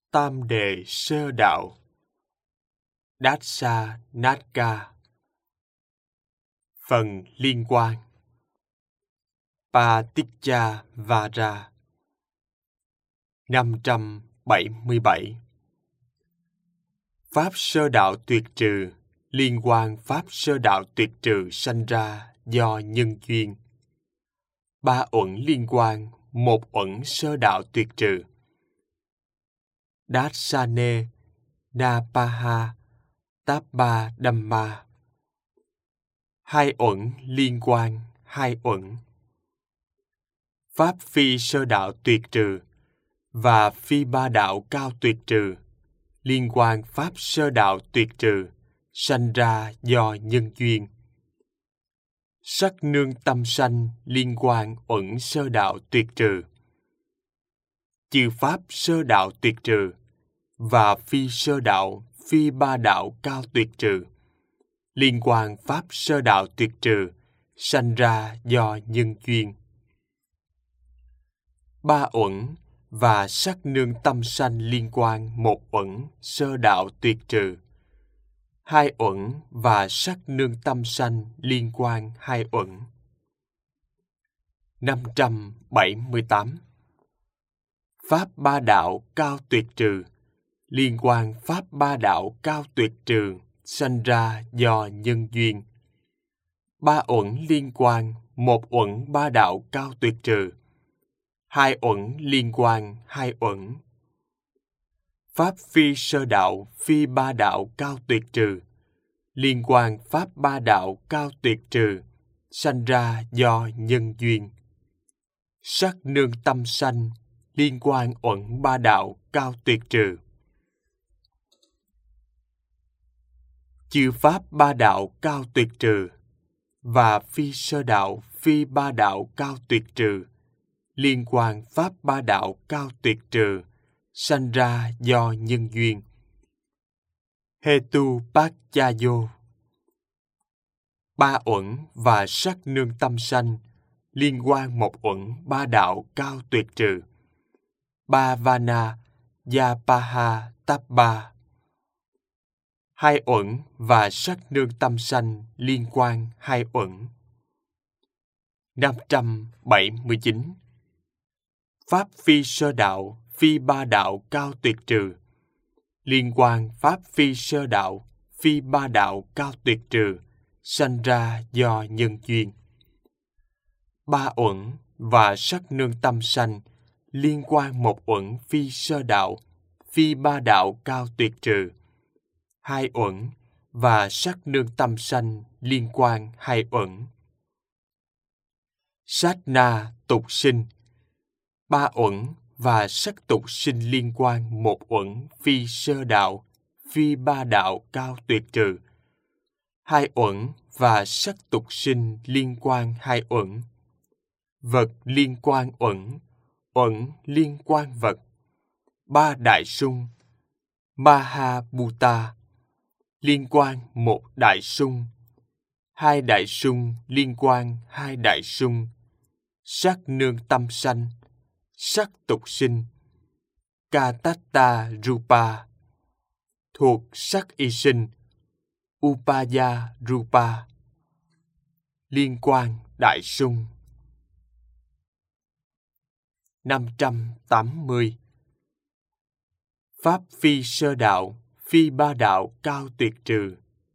Tam đề sơ đạo. Datsa Natka. Phần liên quan. Paticca Vara. 577. Pháp sơ đạo tuyệt trừ, liên quan pháp sơ đạo tuyệt trừ sanh ra do nhân duyên. Ba uẩn liên quan, một uẩn sơ đạo tuyệt trừ. Datsane Napaha Tappa Dhamma. Hai uẩn liên quan, hai uẩn. Pháp phi sơ đạo tuyệt trừ và phi ba đạo cao tuyệt trừ, liên quan pháp sơ đạo tuyệt trừ, sanh ra do nhân duyên. Sắc nương tâm sanh liên quan uẩn sơ đạo tuyệt trừ. Chư pháp sơ đạo tuyệt trừ và phi sơ đạo, phi ba đạo cao tuyệt trừ, liên quan pháp sơ đạo tuyệt trừ, sanh ra do nhân duyên. Ba uẩn và sắc nương tâm sanh liên quan một uẩn sơ đạo tuyệt trừ. Hai uẩn và sắc nương tâm sanh liên quan hai uẩn. 578. Pháp ba đạo cao tuyệt trừ, liên quan pháp ba đạo cao tuyệt trừ, sanh ra do nhân duyên. Ba uẩn liên quan, một uẩn ba đạo cao tuyệt trừ. Hai uẩn liên quan, hai uẩn. Pháp phi sơ đạo, phi ba đạo cao tuyệt trừ, liên quan pháp ba đạo cao tuyệt trừ, sanh ra do nhân duyên. Sắc nương tâm sanh, liên quan uẩn ba đạo cao tuyệt trừ. Chư pháp ba đạo cao tuyệt trừ và phi sơ đạo, phi ba đạo cao tuyệt trừ, liên quan pháp ba đạo cao tuyệt trừ, sanh ra do nhân duyên. Hetu Paccaya. Ba uẩn và sắc nương tâm sanh, liên quan một uẩn ba đạo cao tuyệt trừ. Ba vana yapaha tappa. Hai uẩn và sắc nương tâm sanh liên quan hai uẩn. 579. Pháp phi sơ đạo, phi ba đạo cao tuyệt trừ, liên quan pháp phi sơ đạo, phi ba đạo cao tuyệt trừ, sanh ra do nhân duyên. Ba uẩn và sắc nương tâm sanh liên quan một uẩn phi sơ đạo, phi ba đạo cao tuyệt trừ. Hai uẩn và sắc nương tâm sanh liên quan hai uẩn. Sát na tục sinh. Ba uẩn và sắc tục sinh liên quan một uẩn phi sơ đạo, phi ba đạo cao tuyệt trừ. Hai uẩn và sắc tục sinh liên quan hai uẩn. Vật liên quan uẩn, uẩn liên quan vật. Ba đại sung Mahabhuta liên quan một đại sung. Hai đại sung liên quan hai đại sung. Sắc nương tâm sanh, sắc tục sinh. Katatta rupa thuộc sắc y sinh. Upaya rupa liên quan đại sung. 580. Pháp phi sơ đạo, phi ba đạo cao tuyệt trừ,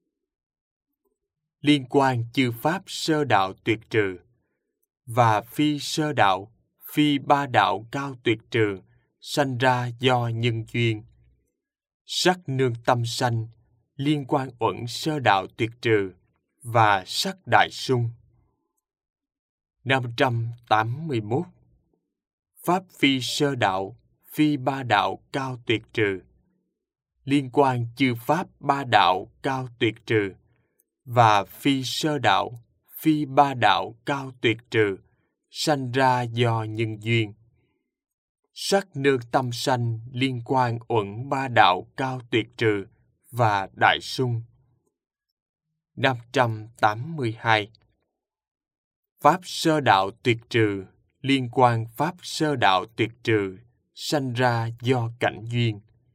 liên quan chư pháp sơ đạo tuyệt trừ và phi sơ đạo, phi ba đạo cao tuyệt trừ, sanh ra do nhân duyên. Sắc nương tâm sanh liên quan uẩn sơ đạo tuyệt trừ và sắc đại sung. 581. Pháp phi sơ đạo, phi ba đạo cao tuyệt trừ, liên quan chư pháp ba đạo cao tuyệt trừ và phi sơ đạo, phi ba đạo cao tuyệt trừ, sanh ra do nhân duyên. Sắc nương tâm sanh liên quan uẩn ba đạo cao tuyệt trừ và đại sung. 582. Pháp sơ đạo tuyệt trừ, liên quan pháp sơ đạo tuyệt trừ, sanh ra do cảnh duyên.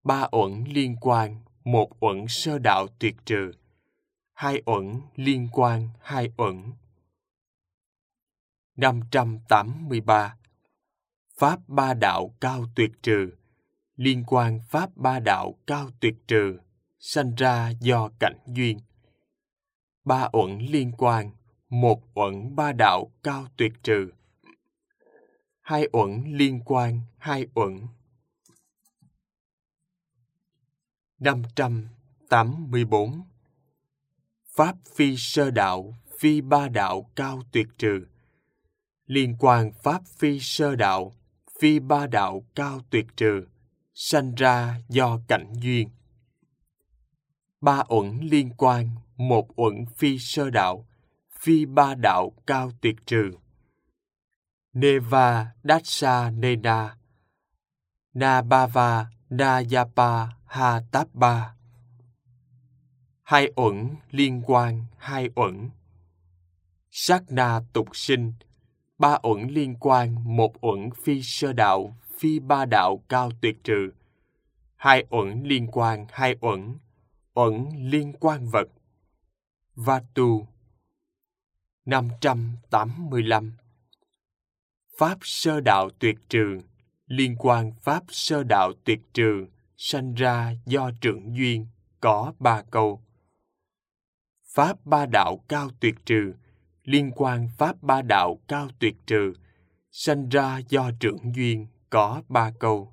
ba uẩn liên quan, một uẩn sơ đạo tuyệt trừ, hai uẩn liên quan, hai uẩn. 583. Pháp ba đạo cao tuyệt trừ, liên quan pháp ba đạo cao tuyệt trừ, sanh ra do cảnh duyên. Ba uẩn liên quan, một uẩn ba đạo cao tuyệt trừ, hai uẩn liên quan, hai uẩn. 584. Pháp phi sơ đạo, phi ba đạo cao tuyệt trừ, liên quan pháp phi sơ đạo, phi ba đạo cao tuyệt trừ, sanh ra do cảnh duyên. Ba uẩn liên quan, một uẩn phi sơ đạo, phi ba đạo cao tuyệt trừ. Neva Dassa Nena Nabhava Nayapa Ha Tabba. Hai uẩn liên quan, hai uẩn. Sát na tục sinh, ba uẩn liên quan, một uẩn phi sơ đạo, phi ba đạo cao tuyệt trừ, hai uẩn liên quan, hai uẩn, uẩn liên quan vật. Vatu. 585. Pháp sơ đạo tuyệt trừ, liên quan pháp sơ đạo tuyệt trừ, sanh ra do trưởng duyên, có ba câu. Pháp ba đạo cao tuyệt trừ, liên quan pháp ba đạo cao tuyệt trừ, sanh ra do trưởng duyên, có ba câu.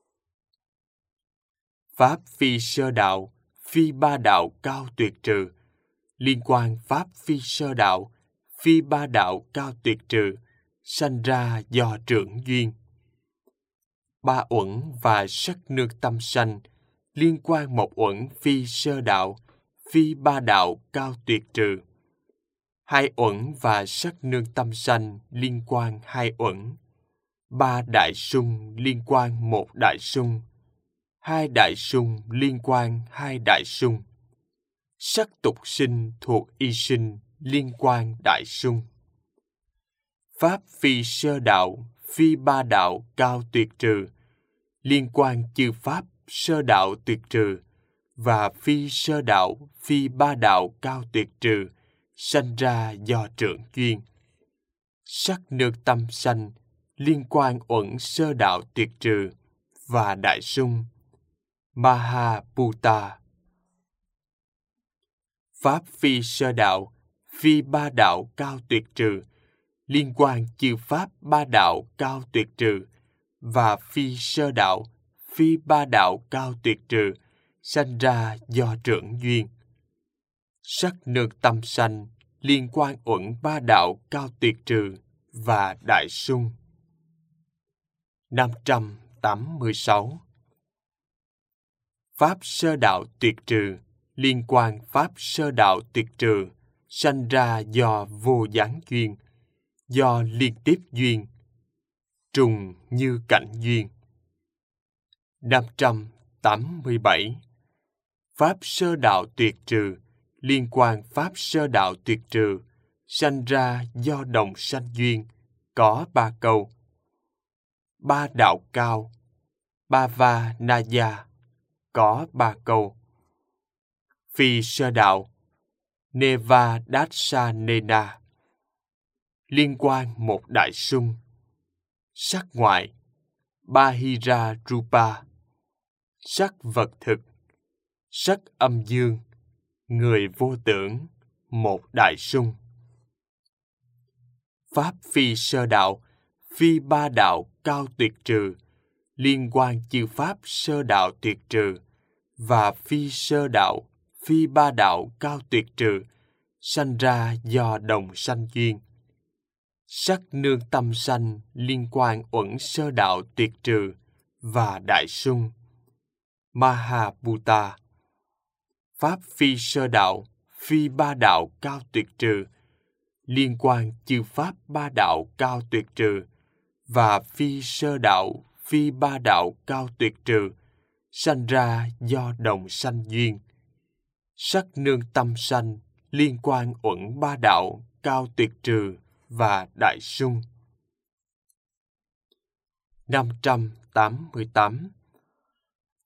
Pháp phi sơ đạo, phi ba đạo cao tuyệt trừ, liên quan pháp phi sơ đạo, phi ba đạo cao tuyệt trừ, sanh ra do trưởng duyên. Ba uẩn và sắc nương tâm sanh, liên quan một uẩn phi sơ đạo, phi ba đạo cao tuyệt trừ. Hai uẩn và sắc nương tâm sanh, liên quan hai uẩn. Ba đại sung liên quan một đại sung, hai đại sung liên quan hai đại sung. Sắc tục sinh thuộc y sinh, liên quan đại sung. Pháp phi sơ đạo, phi ba đạo cao tuyệt trừ, liên quan chư pháp sơ đạo tuyệt trừ, và phi sơ đạo, phi ba đạo cao tuyệt trừ, sanh ra do trưởng duyên. Sắc nương tâm sanh, liên quan uẩn sơ đạo tuyệt trừ, và đại sung. Mahabhuta. Pháp phi sơ đạo, phi ba đạo cao tuyệt trừ, liên quan chư pháp ba đạo cao tuyệt trừ, và phi sơ đạo, phi ba đạo cao tuyệt trừ, sanh ra do trưởng duyên. Sắc nương tâm sanh, liên quan uẩn ba đạo cao tuyệt trừ, và đại sung. 586. Pháp sơ đạo tuyệt trừ, liên quan pháp sơ đạo tuyệt trừ, sanh ra do vô gián duyên, do liên tiếp duyên, trùng như cảnh duyên. 587. Pháp sơ đạo tuyệt trừ, liên quan pháp sơ đạo tuyệt trừ, sanh ra do đồng sanh duyên, có ba câu. Ba đạo cao, Bhava Naya, có ba câu. Phi sơ đạo, Neva Dassa Nena, liên quan một đại sung. Sắc ngoại, Bahira Rupa, sắc vật thực. Sắc âm dương, người vô tưởng, một đại sung. Pháp phi sơ đạo, phi ba đạo cao tuyệt trừ, liên quan chư pháp sơ đạo tuyệt trừ, và phi sơ đạo, phi ba đạo cao tuyệt trừ, sanh ra do đồng sanh duyên. Sắc nương tâm sanh, liên quan uẩn sơ đạo tuyệt trừ, và đại sung. Mahabhuta. Pháp phi sơ đạo, phi ba đạo cao tuyệt trừ, liên quan chư pháp ba đạo cao tuyệt trừ, và phi sơ đạo, phi ba đạo cao tuyệt trừ, sanh ra do đồng sanh duyên. Sắc nương tâm sanh, liên quan uẩn ba đạo cao tuyệt trừ, và đại sung. 588.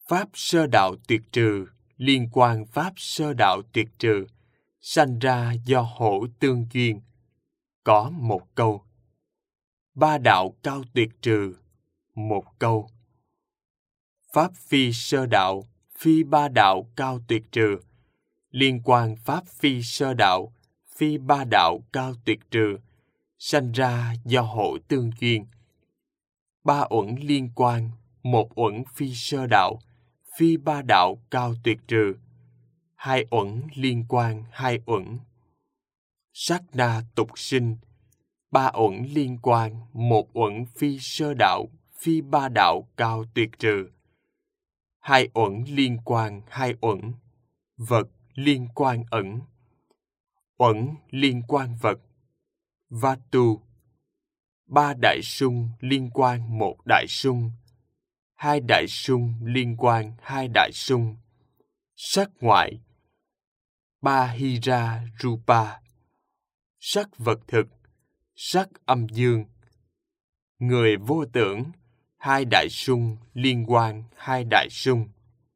Pháp sơ đạo tuyệt trừ, liên quan pháp sơ đạo tuyệt trừ, sanh ra do hữu tương duyên. Có một câu. Ba đạo cao tuyệt trừ, một câu. Pháp phi sơ đạo, phi ba đạo cao tuyệt trừ, liên quan pháp phi sơ đạo, phi ba đạo cao tuyệt trừ, sanh ra do hữu tương duyên. Ba uẩn liên quan, một uẩn phi sơ đạo, phi ba đạo cao tuyệt trừ, hai uẩn liên quan, hai uẩn. Sát na tục sinh, ba uẩn liên quan, một uẩn phi sơ đạo, phi ba đạo cao tuyệt trừ, hai uẩn liên quan, hai uẩn. Vật liên quan ẩn, uẩn liên quan vật. Vatu, ba đại sung liên quan một đại sung, hai đại sung liên quan hai đại sung. Sắc ngoại, ba hira rupa, sắc vật thực, sắc âm dương. Người vô tưởng, hai đại sung liên quan hai đại sung.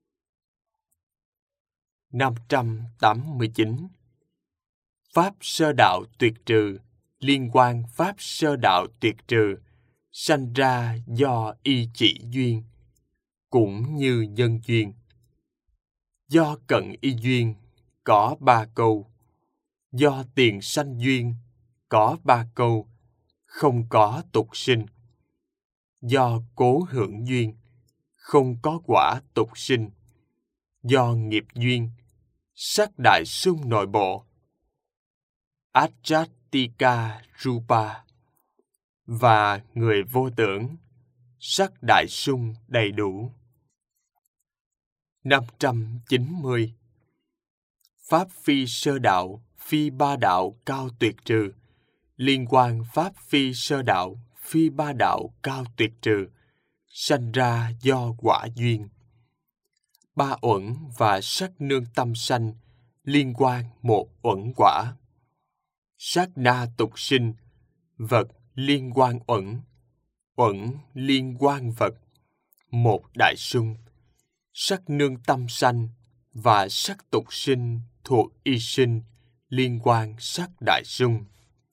589. Pháp sơ đạo tuyệt trừ, liên quan pháp sơ đạo tuyệt trừ, sanh ra do y chỉ duyên, cũng như nhân duyên. Do cận y duyên, có ba câu. Do tiền sanh duyên, có ba câu, không có tục sinh. Do cố hưởng duyên, không có quả tục sinh. Do nghiệp duyên, sắc đại sung nội bộ, Ajatika Rupa, và người vô tưởng, sắc đại sung đầy đủ. 590. Pháp phi sơ đạo, phi ba đạo cao tuyệt trừ, liên quan pháp phi sơ đạo, phi ba đạo cao tuyệt trừ, sanh ra do quả duyên. Ba uẩn và sắc nương tâm sanh, liên quan một uẩn quả. Sát na tục sinh, vật liên quan uẩn, uẩn liên quan vật, một đại sung. Sắc nương tâm sanh và sắc tục sinh thuộc y sinh, liên quan sắc đại sung.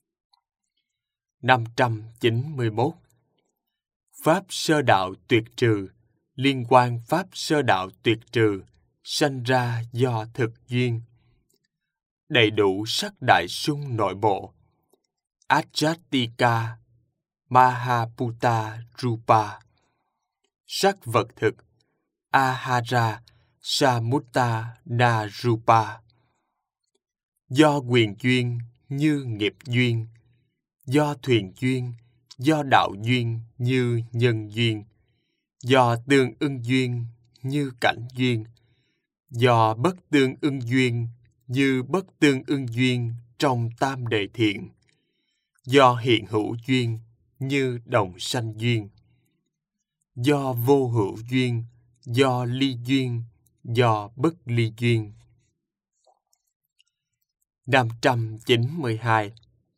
591. Pháp sơ đạo tuyệt trừ, liên quan pháp sơ đạo tuyệt trừ, sanh ra do thực duyên. Đầy đủ sắc đại sung nội bộ, Ajatika Mahaputa Rupa. Sắc vật thực, Ahara Samutta Na Rupa. Do quyền duyên như nghiệp duyên, do thuyền duyên, do đạo duyên như nhân duyên, do tương ưng duyên như cảnh duyên, do bất tương ưng duyên như bất tương ưng duyên trong tam đề thiện, do hiện hữu duyên như đồng sanh duyên, do vô hữu duyên, do ly duyên, do bất ly duyên. 592.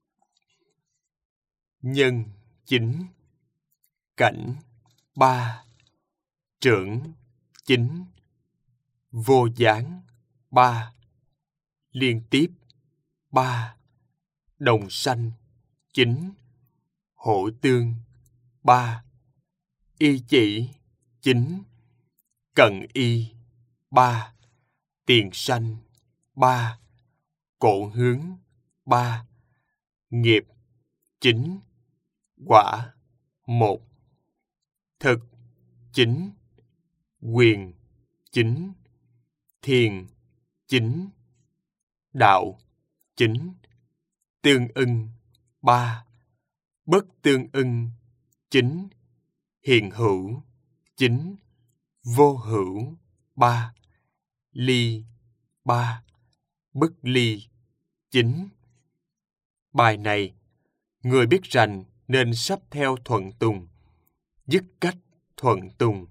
Nhân chính, cảnh ba, trưởng chính, vô gián ba, liên tiếp ba, đồng sanh chính, hỗ tương ba, y chỉ chính, cận y ba, tiền sanh ba, cổ hướng ba, nghiệp chính, quả một, thực chính, quyền chính, thiền chính, đạo chính, tương ưng ba, bất tương ưng chính, hiện hữu chính, vô hữu ba, ly ba, bất ly chính. Bài này, người biết rành nên sắp theo thuận tùng, dứt cách thuận tùng.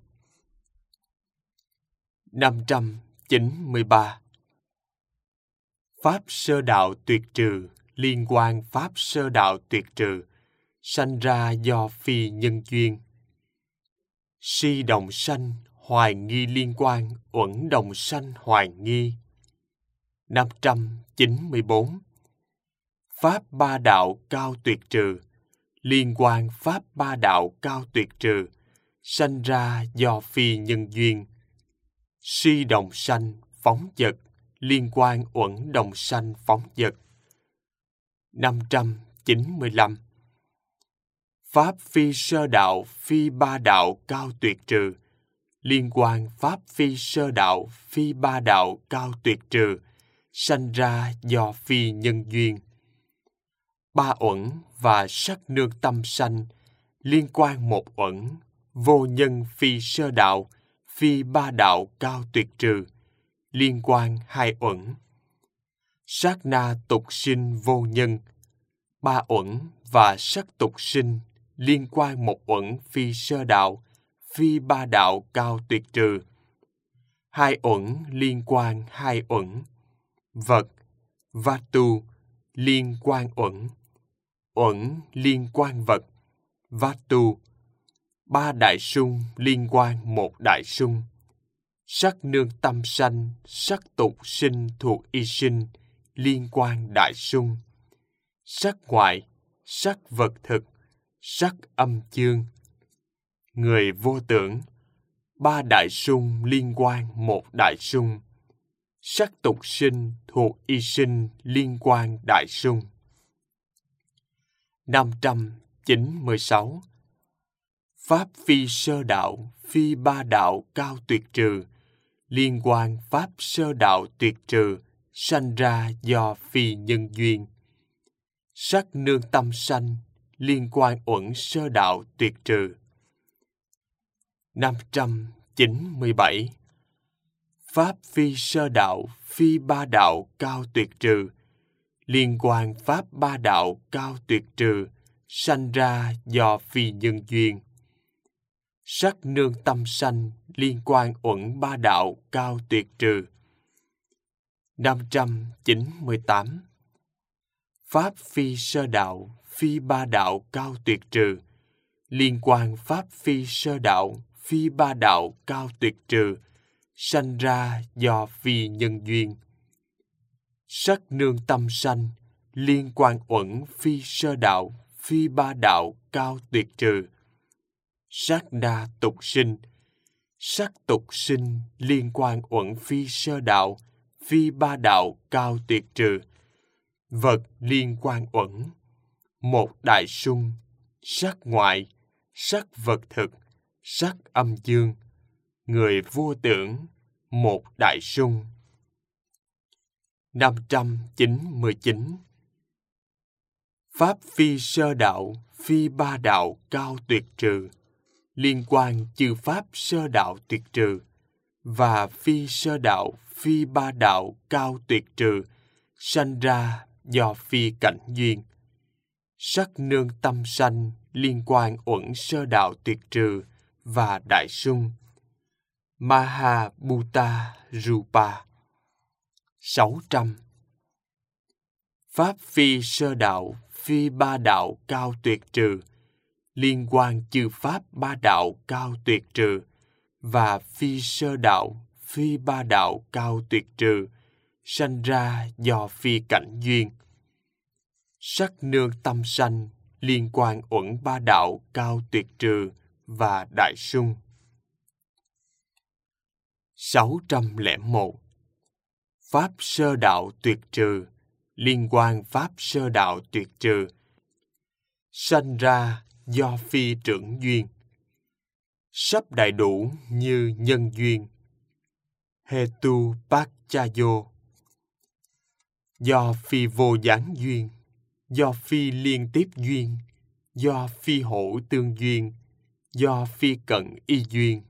593. Pháp sơ đạo tuyệt trừ, liên quan pháp sơ đạo tuyệt trừ, sanh ra do phi nhân duyên. Si đồng sanh, hoài nghi liên quan uẩn đồng sanh hoài nghi. 594. Pháp ba đạo cao tuyệt trừ, liên quan pháp ba đạo cao tuyệt trừ, sanh ra do phi nhân duyên. Si đồng sanh phóng dật, liên quan uẩn đồng sanh phóng dật. 595. Pháp phi sơ đạo, phi ba đạo cao tuyệt trừ, liên quan pháp phi sơ đạo, phi ba đạo cao tuyệt trừ, sanh ra do phi nhân duyên. Ba uẩn và sắc nương tâm sanh, liên quan một uẩn, vô nhân phi sơ đạo, phi ba đạo cao tuyệt trừ, liên quan hai uẩn. Sát na tục sinh vô nhân, ba uẩn và sắc tục sinh, liên quan một uẩn phi sơ đạo, phi ba đạo cao tuyệt trừ. Hai uẩn liên quan hai uẩn. Vật, vatu, liên quan uẩn. Uẩn liên quan vật, vatu. Ba đại sung liên quan một đại sung. Sắc nương tâm sanh, sắc tục sinh thuộc y sinh, liên quan đại sung. Sắc ngoại, sắc vật thực, sắc âm chương. Người vô tưởng, ba đại sung liên quan một đại sung. Sắc tục sinh thuộc y sinh, liên quan đại sung. 596. Pháp phi sơ đạo, phi ba đạo cao tuyệt trừ, liên quan pháp sơ đạo tuyệt trừ, sanh ra do phi nhân duyên. Sắc nương tâm sanh, liên quan uẩn sơ đạo tuyệt trừ. 597. Pháp phi sơ đạo, phi ba đạo cao tuyệt trừ, liên quan pháp ba đạo cao tuyệt trừ, sanh ra do phi nhân duyên. Sắc nương tâm sanh, liên quan uẩn ba đạo cao tuyệt trừ. 598. Pháp phi sơ đạo, phi ba đạo cao tuyệt trừ, liên quan pháp phi sơ đạo, phi ba đạo cao tuyệt trừ, sanh ra do phi nhân duyên. Sắc nương tâm sanh, liên quan uẩn phi sơ đạo, phi ba đạo cao tuyệt trừ. Sát na tục sinh, sắc tục sinh liên quan uẩn phi sơ đạo, phi ba đạo cao tuyệt trừ. Vật liên quan uẩn, một đại sung, sắc ngoại, sắc vật thực, sắc âm dương. Người vô tưởng, một đại sung. 599. Pháp phi sơ đạo, phi ba đạo cao tuyệt trừ, liên quan chư pháp sơ đạo tuyệt trừ, và phi sơ đạo, phi ba đạo cao tuyệt trừ, sanh ra do phi cảnh duyên. Sắc nương tâm sanh, liên quan uẩn sơ đạo tuyệt trừ và đại sung. Maha Bhuta Rupa. 600. Pháp phi sơ đạo, phi ba đạo cao tuyệt trừ, liên quan chư pháp ba đạo cao tuyệt trừ, và phi sơ đạo, phi ba đạo cao tuyệt trừ, sanh ra do phi cảnh duyên. Sắc nương tâm sanh, liên quan uẩn ba đạo cao tuyệt trừ và đại sung. 601. Pháp sơ đạo tuyệt trừ, liên quan pháp sơ đạo tuyệt trừ, sanh ra do phi trưởng duyên. Sắp đầy đủ như nhân duyên. Hetu Pachayo. Do phi vô gián duyên, do phi liên tiếp duyên, do phi hữu tương duyên, do phi cận y duyên.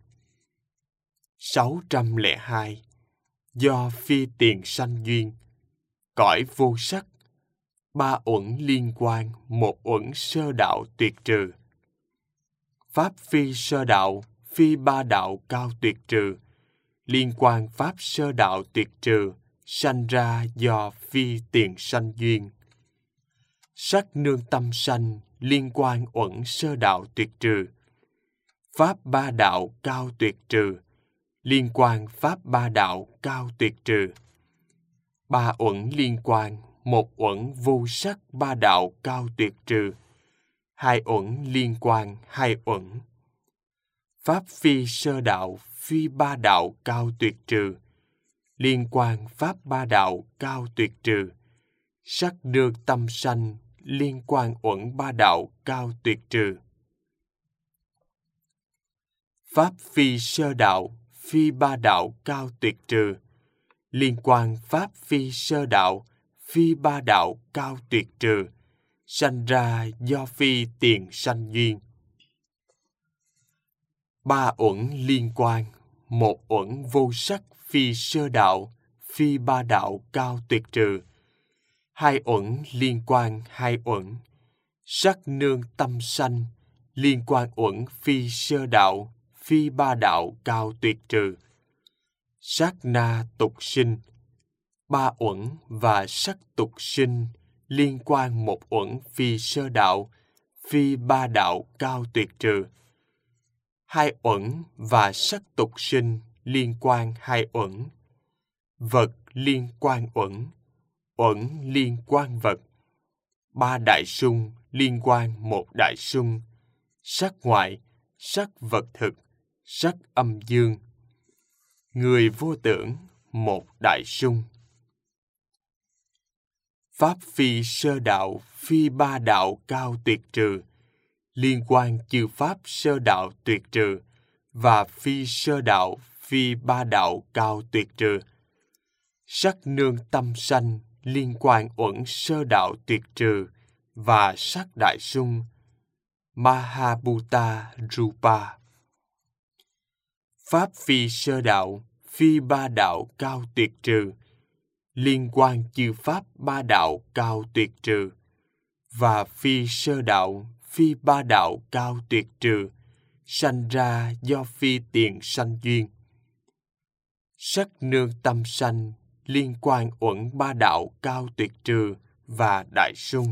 602. Do phi tiền sanh duyên, cõi vô sắc, ba uẩn liên quan, một uẩn sơ đạo tuyệt trừ. Pháp phi sơ đạo, phi ba đạo cao tuyệt trừ, liên quan pháp sơ đạo tuyệt trừ, sanh ra do phi tiền sanh duyên. Sắc nương tâm sanh, liên quan uẩn sơ đạo tuyệt trừ. Pháp ba đạo cao tuyệt trừ, liên quan pháp ba đạo cao tuyệt trừ. Ba uẩn liên quan, một uẩn vô sắc ba đạo cao tuyệt trừ. Hai uẩn liên quan, hai uẩn. Pháp phi sơ đạo, phi ba đạo cao tuyệt trừ. Liên quan pháp ba đạo cao tuyệt trừ. Sắc nương tâm sanh, liên quan uẩn ba đạo cao tuyệt trừ. Pháp phi sơ đạo, phi ba đạo cao tuyệt trừ. Liên quan pháp phi sơ đạo, phi ba đạo cao tuyệt trừ. Sanh ra do phi tiền sanh duyên. Ba uẩn liên quan, một uẩn vô sắc phi sơ đạo, phi ba đạo cao tuyệt trừ. Hai uẩn liên quan, hai uẩn. Sắc nương tâm sanh, liên quan uẩn phi sơ đạo, phi ba đạo cao tuyệt trừ. Sát na tục sinh, ba uẩn và sắc tục sinh liên quan một uẩn phi sơ đạo, phi ba đạo cao tuyệt trừ. Hai uẩn và sắc tục sinh liên quan hai uẩn. Vật liên quan uẩn, uẩn liên quan vật. Ba đại sung liên quan một đại sung. Sắc ngoại, sắc vật thực, sắc âm dương. Người vô tưởng, một đại sung. Pháp phi sơ đạo, phi ba đạo cao tuyệt trừ. Liên quan chư pháp sơ đạo tuyệt trừ và phi sơ đạo, phi ba đạo cao tuyệt trừ. Sắc nương tâm sanh liên quan uẩn sơ đạo tuyệt trừ và sắc đại sung. Mahabhuta Rupa. Pháp phi sơ đạo, phi ba đạo cao tuyệt trừ. Liên quan chư pháp ba đạo cao tuyệt trừ và phi sơ đạo, phi ba đạo cao tuyệt trừ, sanh ra do phi tiền sanh duyên. Sắc nương tâm sanh liên quan uẩn ba đạo cao tuyệt trừ và đại sung.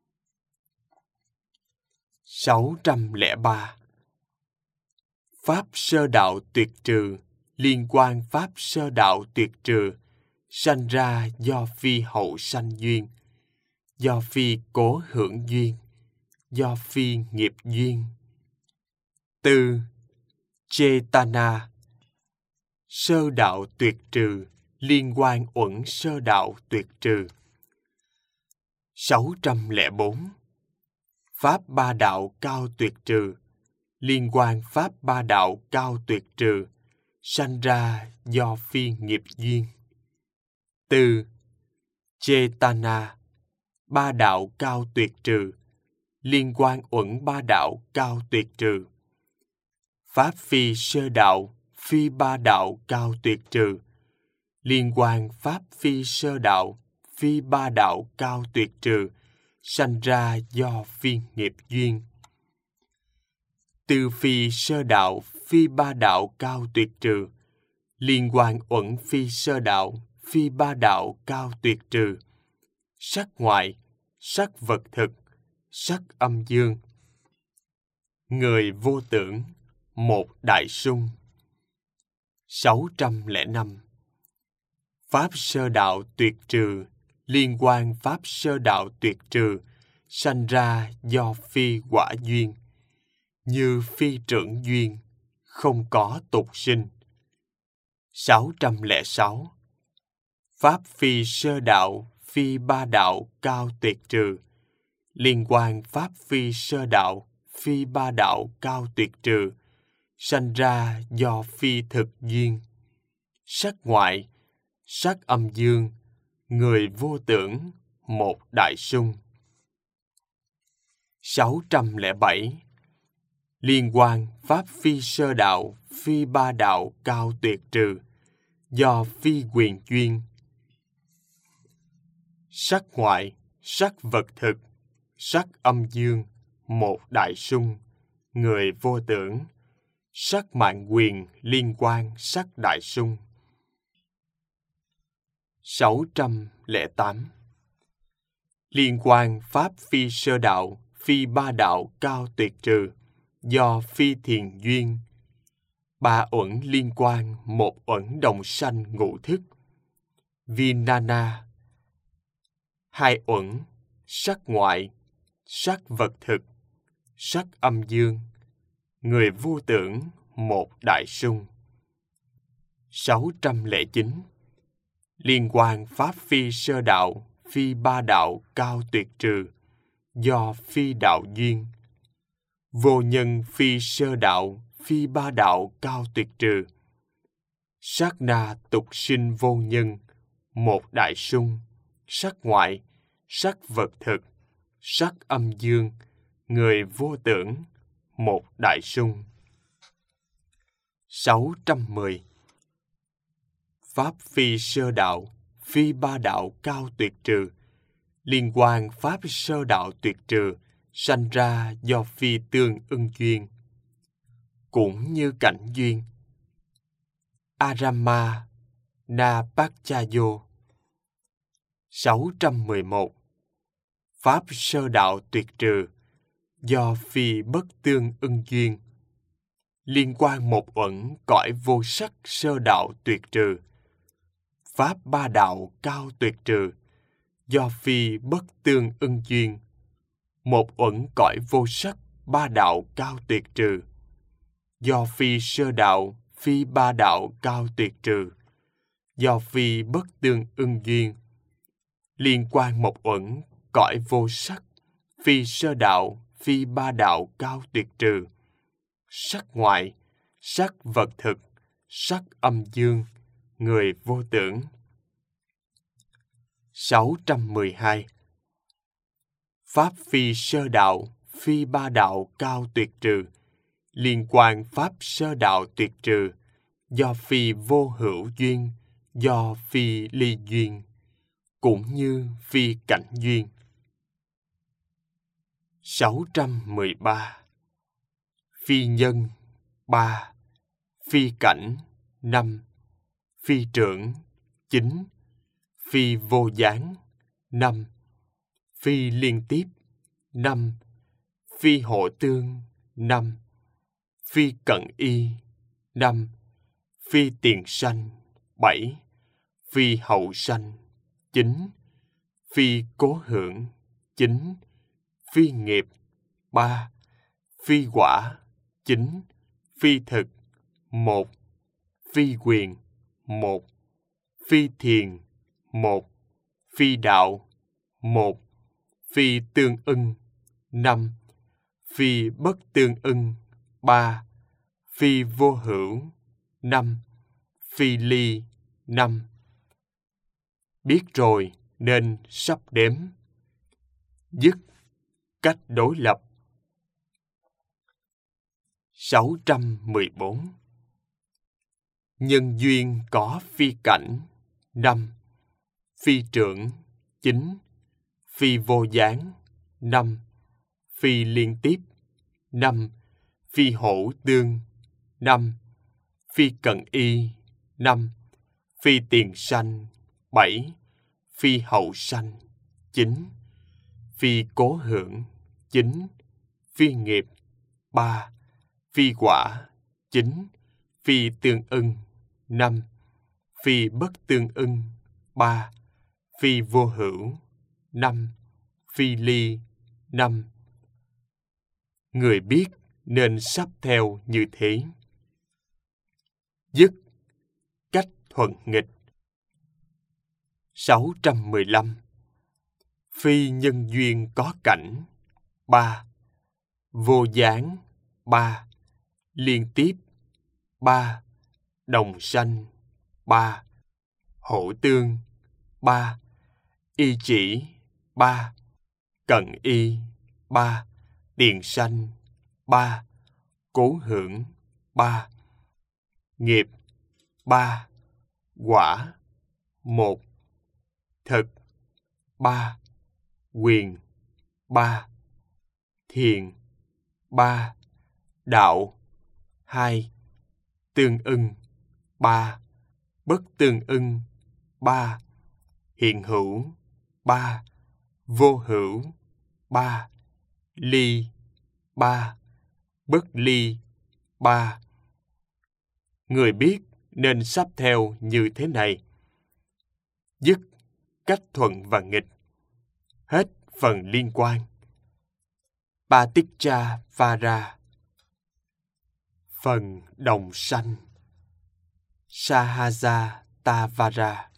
603. Pháp sơ đạo tuyệt trừ, liên quan pháp sơ đạo tuyệt trừ, sanh ra do phi hậu sanh duyên, do phi cố hưởng duyên, do phi nghiệp duyên. Tư, Chetana. Sơ đạo tuyệt trừ, liên quan uẩn sơ đạo tuyệt trừ. 604. Pháp ba đạo cao tuyệt trừ, liên quan pháp ba đạo cao tuyệt trừ, sanh ra do phi nghiệp duyên. Tư, Chetana. Ba đạo cao tuyệt trừ, liên quan uẩn ba đạo cao tuyệt trừ. Pháp phi sơ đạo, phi ba đạo cao tuyệt trừ, liên quan pháp phi sơ đạo, phi ba đạo cao tuyệt trừ, sanh ra do phi nghiệp duyên. Tư phi sơ đạo, phi ba đạo cao tuyệt trừ, liên quan uẩn phi sơ đạo, phi ba đạo cao tuyệt trừ. Sắc ngoại, sắc vật thực, sắc âm dương. Người vô tưởng, một đại sung. 605. Pháp sơ đạo tuyệt trừ, liên quan pháp sơ đạo tuyệt trừ, sanh ra do phi quả duyên, như phi trưởng duyên, không có tục sinh. 606. Pháp phi sơ đạo, phi ba đạo cao tuyệt trừ, liên quan pháp phi sơ đạo, phi ba đạo cao tuyệt trừ, sanh ra do phi thực duyên. Sắc ngoại, sắc âm dương, người vô tưởng, một đại sung. 607. Liên quan pháp phi sơ đạo, phi ba đạo cao tuyệt trừ, do phi quyền duyên. Sắc ngoại, sắc vật thực, sắc âm dương, một đại sung, người vô tưởng. Sắc mạng quyền liên quan sắc đại sung. 608. Liên quan pháp phi sơ đạo, phi ba đạo cao tuyệt trừ, do phi thiền duyên. ba uẩn liên quan, một uẩn đồng sanh ngũ thức. Vijnana. Hai uẩn, sắc ngoại, sắc vật thực, sắc âm dương, người vô tưởng, một đại sung. 609. Liên quan pháp phi sơ đạo, phi ba đạo cao tuyệt trừ, do phi đạo duyên. Vô nhân phi sơ đạo, phi ba đạo cao tuyệt trừ. Sát na tục sinh vô nhân, một đại sung, sắc ngoại, sắc vật thực, sắc âm dương, người vô tưởng, một đại sung. 610. Pháp phi sơ đạo, phi ba đạo cao tuyệt trừ. Liên quan pháp sơ đạo tuyệt trừ, sanh ra do phi tương ưng duyên. Cũng như cảnh duyên. Arama Napachayo. 611. Pháp sơ đạo tuyệt trừ, do phi bất tương ưng duyên. Liên quan một uẩn cõi vô sắc sơ đạo tuyệt trừ. Pháp ba đạo cao tuyệt trừ, do phi bất tương ưng duyên. Một uẩn cõi vô sắc ba đạo cao tuyệt trừ, do phi sơ đạo phi ba đạo cao tuyệt trừ, do phi bất tương ưng duyên. Liên quan một uẩn cõi vô sắc phi sơ đạo phi ba đạo cao tuyệt trừ. Sắc ngoại, sắc vật thực, sắc âm dương, người vô tưởng. 612. Pháp phi sơ đạo, phi ba đạo cao tuyệt trừ. Liên quan pháp sơ đạo tuyệt trừ, do phi vô hữu duyên, do phi ly duyên, cũng như phi cảnh duyên. 613. Phi nhân 3, phi cảnh 5, phi trưởng 9, phi vô gián 5, phi liên tiếp 5, phi hộ tương 5, phi cận y 5, phi tiền sanh 7, phi hậu sanh 9, phi cố hưởng 9, phi nghiệp 3, phi quả 9, phi thực 1, phi quyền 1, phi thiền 1, phi đạo 1, phi tương ưng 5, phi bất tương ưng 3, phi vô hữu 5, phi ly 5. Biết rồi nên sắp đếm. Dứt cách đối lập. 614. Nhân duyên có phi cảnh 5, phi trưởng 9, phi vô gián 5, phi liên tiếp 5, phi hổ tương 5, phi cận y 5, phi tiền sanh 7, phi hậu sanh 9, phi cố hưởng 9, phi nghiệp 3, phi quả 9, phi tương ưng 5, phi bất tương ưng 3, phi vô hữu 5, phi ly 5. Người biết nên sắp theo như thế. Dứt cách thuận nghịch. 615. Phi nhân duyên có cảnh 3, vô gián 3, liên tiếp 3, đồng sanh 3, hổ tương 3, y chỉ 3, cận y 3, tiền sanh 3, cố hưởng 3, nghiệp 3, quả 1, thực 3, quyền 3, thiền 3, đạo 2, tương ưng 3, bất tương ưng 3, hiện hữu 3, vô hữu 3, ly 3, bất ly 3, Người biết nên sắp theo như thế này. Dứt cách thuận và nghịch. Hết phần liên quan. Paticca Vara. Phần đồng sanh. Sahaja Tavara.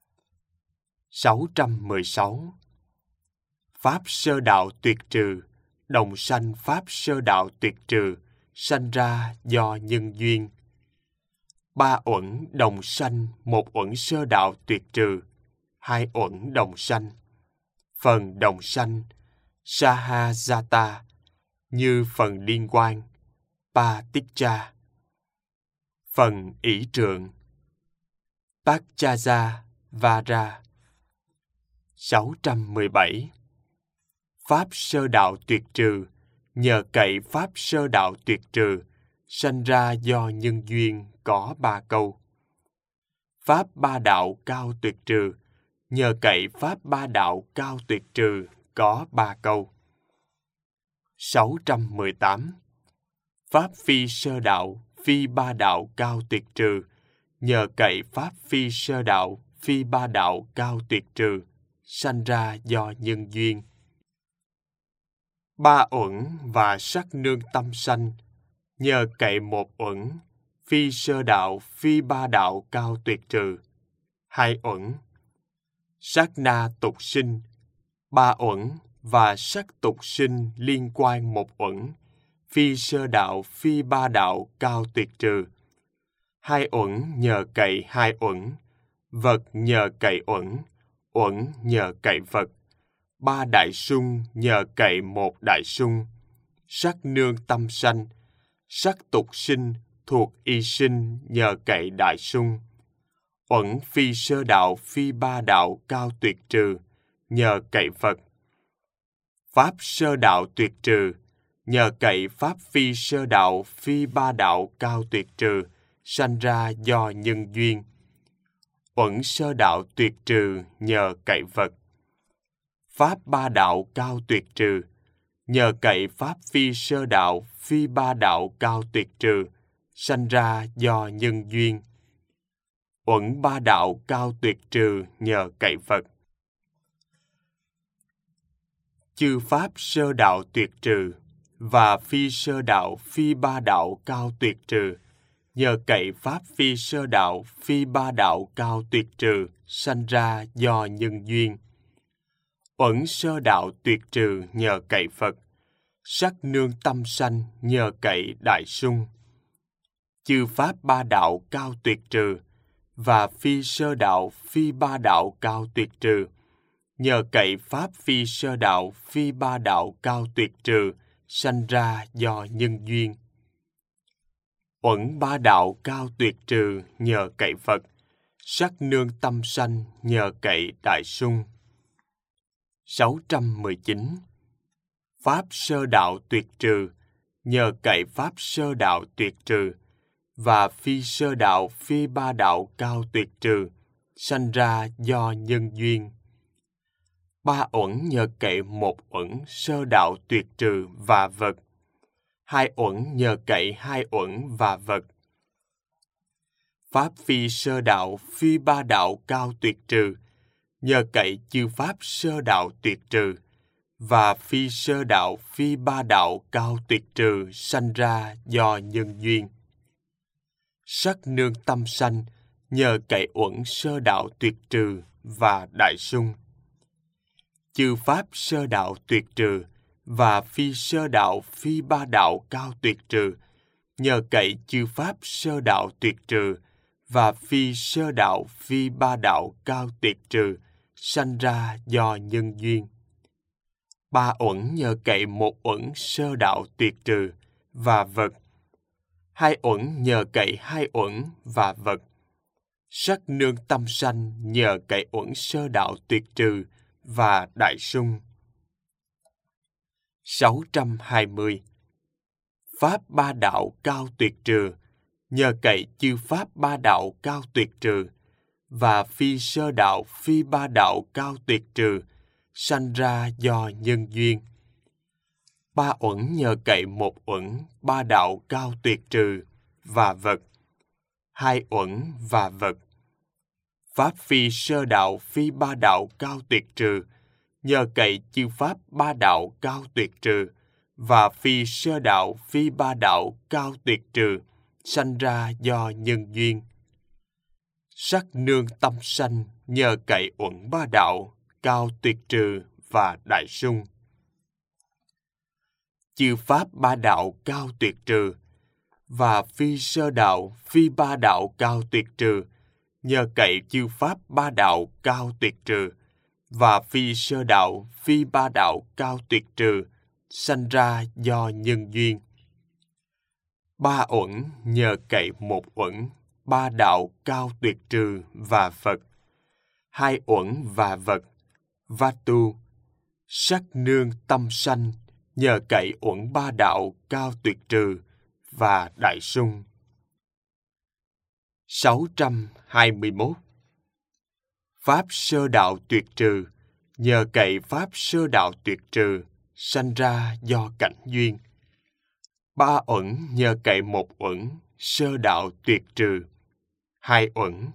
616. Pháp sơ đạo tuyệt trừ, đồng sanh pháp sơ đạo tuyệt trừ, sanh ra do nhân duyên. 3 uẩn đồng sanh, 1 uẩn sơ đạo tuyệt trừ, 2 uẩn đồng sanh. Phần đồng sanh Sahajata như phần liên quan Paticca. Phần ỷ trượng Paccaya Vara. 617. Pháp sơ đạo tuyệt trừ, nhờ cậy pháp sơ đạo tuyệt trừ, sanh ra do nhân duyên có 3 câu. Pháp ba đạo cao tuyệt trừ, nhờ cậy pháp ba đạo cao tuyệt trừ có 3 câu. 618. Pháp phi sơ đạo, phi ba đạo cao tuyệt trừ, nhờ cậy pháp phi sơ đạo, phi ba đạo cao tuyệt trừ, sanh ra do nhân duyên. 3 uẩn và sắc nương tâm sanh, nhờ cậy 1 uẩn, phi sơ đạo, phi ba đạo cao tuyệt trừ, 2 uẩn. Sát na tục sinh, 3 uẩn và sắc tục sinh liên quan 1 uẩn, phi sơ đạo, phi ba đạo cao tuyệt trừ, 2 uẩn nhờ cậy 2 uẩn, vật nhờ cậy uẩn nhờ cậy vật, 3 đại sung nhờ cậy 1 đại sung. Sắc nương tâm sanh, sắc tục sinh thuộc y sinh nhờ cậy đại sung. Uẩn phi sơ đạo, phi ba đạo cao tuyệt trừ, nhờ cậy vật. Pháp sơ đạo tuyệt trừ, nhờ cậy pháp phi sơ đạo, phi ba đạo cao tuyệt trừ, sanh ra do nhân duyên. Uẩn sơ đạo tuyệt trừ, nhờ cậy vật. Pháp ba đạo cao tuyệt trừ, nhờ cậy pháp phi sơ đạo, phi ba đạo cao tuyệt trừ, sanh ra do nhân duyên. Uẩn ba đạo cao tuyệt trừ, nhờ cậy vật. Chư pháp sơ đạo tuyệt trừ và phi sơ đạo, phi ba đạo cao tuyệt trừ, nhờ cậy pháp phi sơ đạo, phi ba đạo cao tuyệt trừ, sanh ra do nhân duyên. Uẩn sơ đạo tuyệt trừ, nhờ cậy Phật. Sắc nương tâm sanh, nhờ cậy đại sung. Chư pháp ba đạo cao tuyệt trừ và phi sơ đạo, phi ba đạo cao tuyệt trừ, nhờ cậy pháp phi sơ đạo, phi ba đạo cao tuyệt trừ, sanh ra do nhân duyên. Uẩn ba đạo cao tuyệt trừ, nhờ cậy Phật. Sắc nương tâm sanh, nhờ cậy đại sung. 619. Pháp sơ đạo tuyệt trừ, nhờ cậy pháp sơ đạo tuyệt trừ và phi sơ đạo, phi ba đạo cao tuyệt trừ, sanh ra do nhân duyên. Ba uẩn nhờ cậy một uẩn sơ đạo tuyệt trừ và vật. Hai uẩn nhờ cậy hai uẩn và vật. Pháp phi sơ đạo, phi ba đạo cao tuyệt trừ, nhờ cậy chư pháp sơ đạo tuyệt trừ và phi sơ đạo, phi ba đạo cao tuyệt trừ, sanh ra do nhân duyên. Sắc nương tâm sanh, nhờ cậy uẩn sơ đạo tuyệt trừ và đại sung. Chư pháp sơ đạo tuyệt trừ và phi sơ đạo, phi ba đạo cao tuyệt trừ, nhờ cậy chư pháp sơ đạo tuyệt trừ và phi sơ đạo, phi ba đạo cao tuyệt trừ, sanh ra do nhân duyên. Ba uẩn nhờ cậy một uẩn sơ đạo tuyệt trừ và vật. Hai uẩn nhờ cậy hai uẩn và vật. Sắc nương tâm sanh nhờ cậy uẩn sơ đạo tuyệt trừ và đại sung. 620. Pháp ba đạo cao tuyệt trừ, nhờ cậy chư pháp ba đạo cao tuyệt trừ và phi sơ đạo, phi ba đạo cao tuyệt trừ, sanh ra do nhân duyên. Ba uẩn nhờ cậy một uẩn ba đạo cao tuyệt trừ và vật. hai uẩn và vật. Pháp phi sơ đạo phi ba đạo cao tuyệt trừ, nhờ cậy chư pháp ba đạo cao tuyệt trừ, và phi sơ đạo phi ba đạo cao tuyệt trừ, sanh ra do nhân duyên. Sắc nương tâm sanh, nhờ cậy uẩn ba đạo cao tuyệt trừ và đại sung. Chư pháp ba đạo cao tuyệt trừ, và phi sơ đạo phi ba đạo cao tuyệt trừ, nhờ cậy chư pháp ba đạo cao tuyệt trừ, và phi sơ đạo phi ba đạo cao tuyệt trừ, sanh ra do nhân duyên. Ba uẩn nhờ cậy một uẩn, ba đạo cao tuyệt trừ và Phật. Hai uẩn và vật, Vatu. Sắc nương tâm sanh, nhờ cậy uẩn ba đạo cao tuyệt trừ và đại sung. 621. Pháp sơ đạo tuyệt trừ, nhờ cậy pháp sơ đạo tuyệt trừ, sanh ra do cảnh duyên. Ba uẩn nhờ cậy một uẩn, sơ đạo tuyệt trừ. Hai uẩn.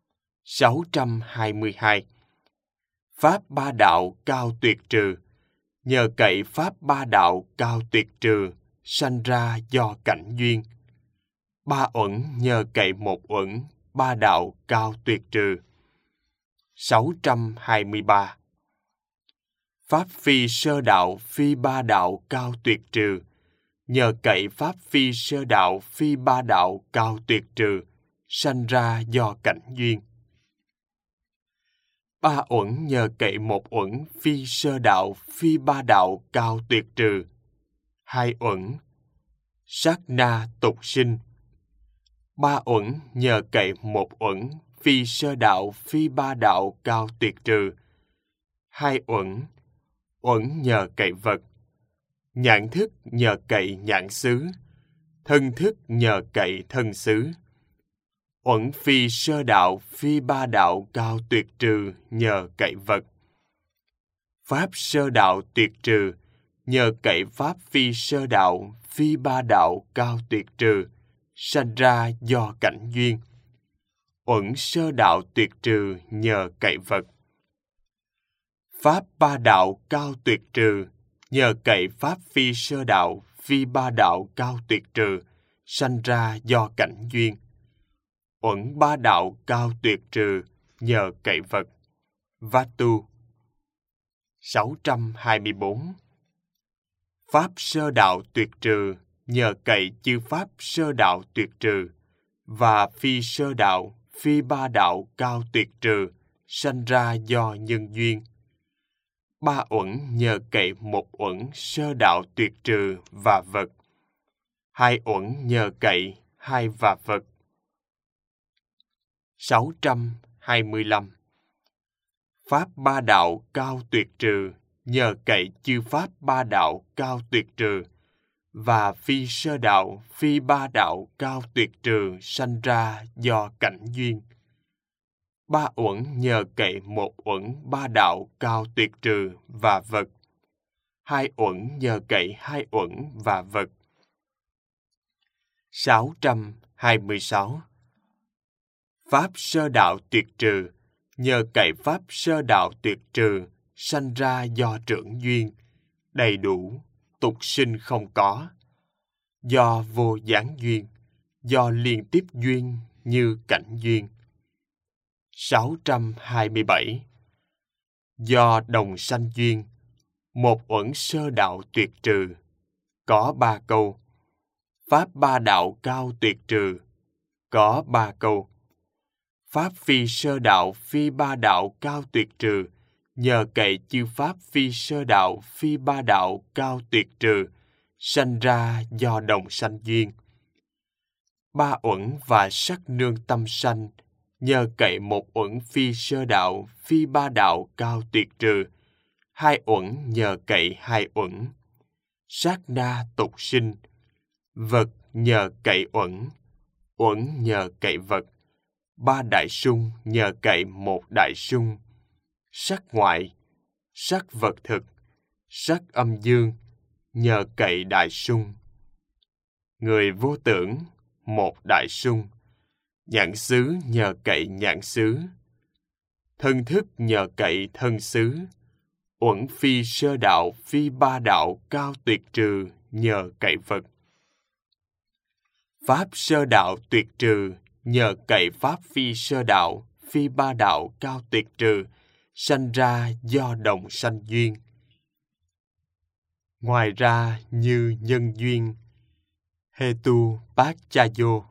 622. Pháp ba đạo cao tuyệt trừ, nhờ cậy pháp ba đạo cao tuyệt trừ, sanh ra do cảnh duyên. Ba uẩn nhờ cậy một uẩn, ba đạo cao tuyệt trừ. 623. Pháp phi sơ đạo phi ba đạo cao tuyệt trừ, nhờ cậy pháp phi sơ đạo phi ba đạo cao tuyệt trừ, sanh ra do cảnh duyên. Ba uẩn nhờ cậy một uẩn phi sơ đạo phi ba đạo cao tuyệt trừ. Hai uẩn. Sát na tục sinh. Ba uẩn nhờ cậy một uẩn phi sơ đạo phi ba đạo cao tuyệt trừ. Hai uẩn. Uẩn nhờ cậy vật. Nhãn thức nhờ cậy nhãn xứ. Thân thức nhờ cậy thân xứ. Uẩn phi sơ đạo phi ba đạo cao tuyệt trừ nhờ cậy vật. Pháp sơ đạo tuyệt trừ, nhờ cậy pháp phi sơ đạo phi ba đạo cao tuyệt trừ, sanh ra do cảnh duyên. Uẩn sơ đạo tuyệt trừ nhờ cậy vật. Pháp ba đạo cao tuyệt trừ, nhờ cậy pháp phi sơ đạo phi ba đạo cao tuyệt trừ, sanh ra do cảnh duyên. Uẩn ba đạo cao tuyệt trừ, nhờ cậy vật. Vatu. 624. Pháp sơ đạo tuyệt trừ, nhờ cậy chư pháp sơ đạo tuyệt trừ, và phi sơ đạo, phi ba đạo cao tuyệt trừ, sanh ra do nhân duyên. Ba uẩn nhờ cậy một uẩn sơ đạo tuyệt trừ và vật. Hai uẩn nhờ cậy hai và vật. 625. Pháp ba đạo cao tuyệt trừ, nhờ cậy chư pháp ba đạo cao tuyệt trừ, và phi sơ đạo, phi ba đạo cao tuyệt trừ sanh ra do cảnh duyên. Ba uẩn nhờ cậy một uẩn ba đạo cao tuyệt trừ và vật. Hai uẩn nhờ cậy hai uẩn và vật. 626. Pháp sơ đạo tuyệt trừ, nhờ cậy pháp sơ đạo tuyệt trừ, sanh ra do trưởng duyên, đầy đủ, tục sinh không có. Do vô gián duyên, do liên tiếp duyên như cảnh duyên. 627. Do đồng sanh duyên, một uẩn sơ đạo tuyệt trừ, có ba câu. Pháp ba đạo cao tuyệt trừ, có ba câu. Pháp phi sơ đạo phi ba đạo cao tuyệt trừ, nhờ cậy chư pháp phi sơ đạo phi ba đạo cao tuyệt trừ, sanh ra do đồng sanh duyên. Ba uẩn và sắc nương tâm sanh, nhờ cậy một uẩn phi sơ đạo phi ba đạo cao tuyệt trừ. Hai uẩn nhờ cậy hai uẩn. Sát na tục sinh. Vật nhờ cậy uẩn. Uẩn nhờ cậy vật. Ba đại sung nhờ cậy một đại sung. Sắc ngoại, sắc vật thực, sắc âm dương nhờ cậy đại sung. Người vô tưởng, một đại sung. Nhãn xứ nhờ cậy nhãn xứ, thân thức nhờ cậy thân xứ, uẩn phi sơ đạo phi ba đạo cao tuyệt trừ nhờ cậy Phật. Pháp sơ đạo tuyệt trừ nhờ cậy pháp phi sơ đạo phi ba đạo cao tuyệt trừ, sanh ra do đồng sanh duyên. Ngoài ra như nhân duyên, Hetu Pachayo.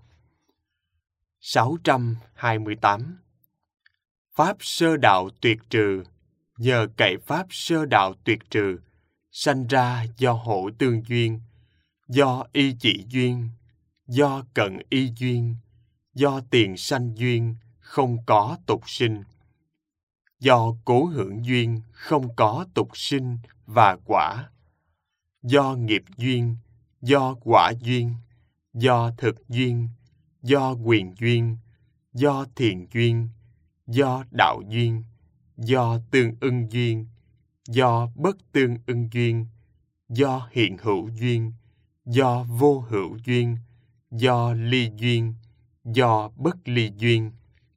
628. Pháp sơ đạo tuyệt trừ nhờ cậy pháp sơ đạo tuyệt trừ, sanh ra do hỗ tương duyên, do y chỉ duyên, do cận y duyên, do tiền sanh duyên không có tục sinh, do cố hưởng duyên không có tục sinh và quả, do nghiệp duyên, do quả duyên, do thực duyên, do quyền duyên, do thiền duyên, do đạo duyên, do tương ưng duyên, do bất tương ưng duyên, do hiện hữu duyên, do vô hữu duyên, do ly duyên, do bất ly duyên.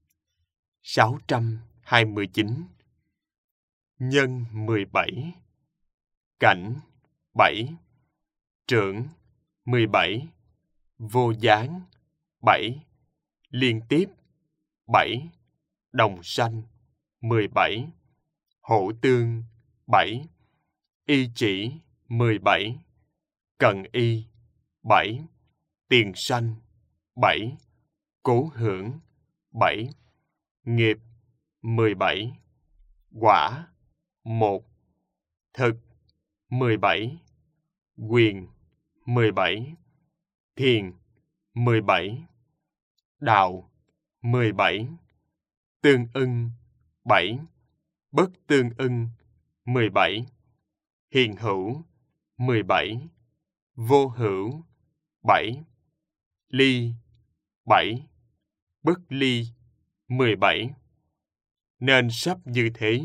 629. Nhân 17, cảnh 7, trưởng 17, vô gián 7, liên tiếp 7, đồng sanh 17, hỗ tương 7, y chỉ 17, cận y 7, tiền sanh 7, cố hưởng 7, nghiệp 17, quả 1, thực 17, quyền 17, thiền 17, đạo 17, tương ưng 7, bất tương ưng 17, hiện hữu 17, vô hữu 7, ly 7, bất ly 17. Nên sắp như thế.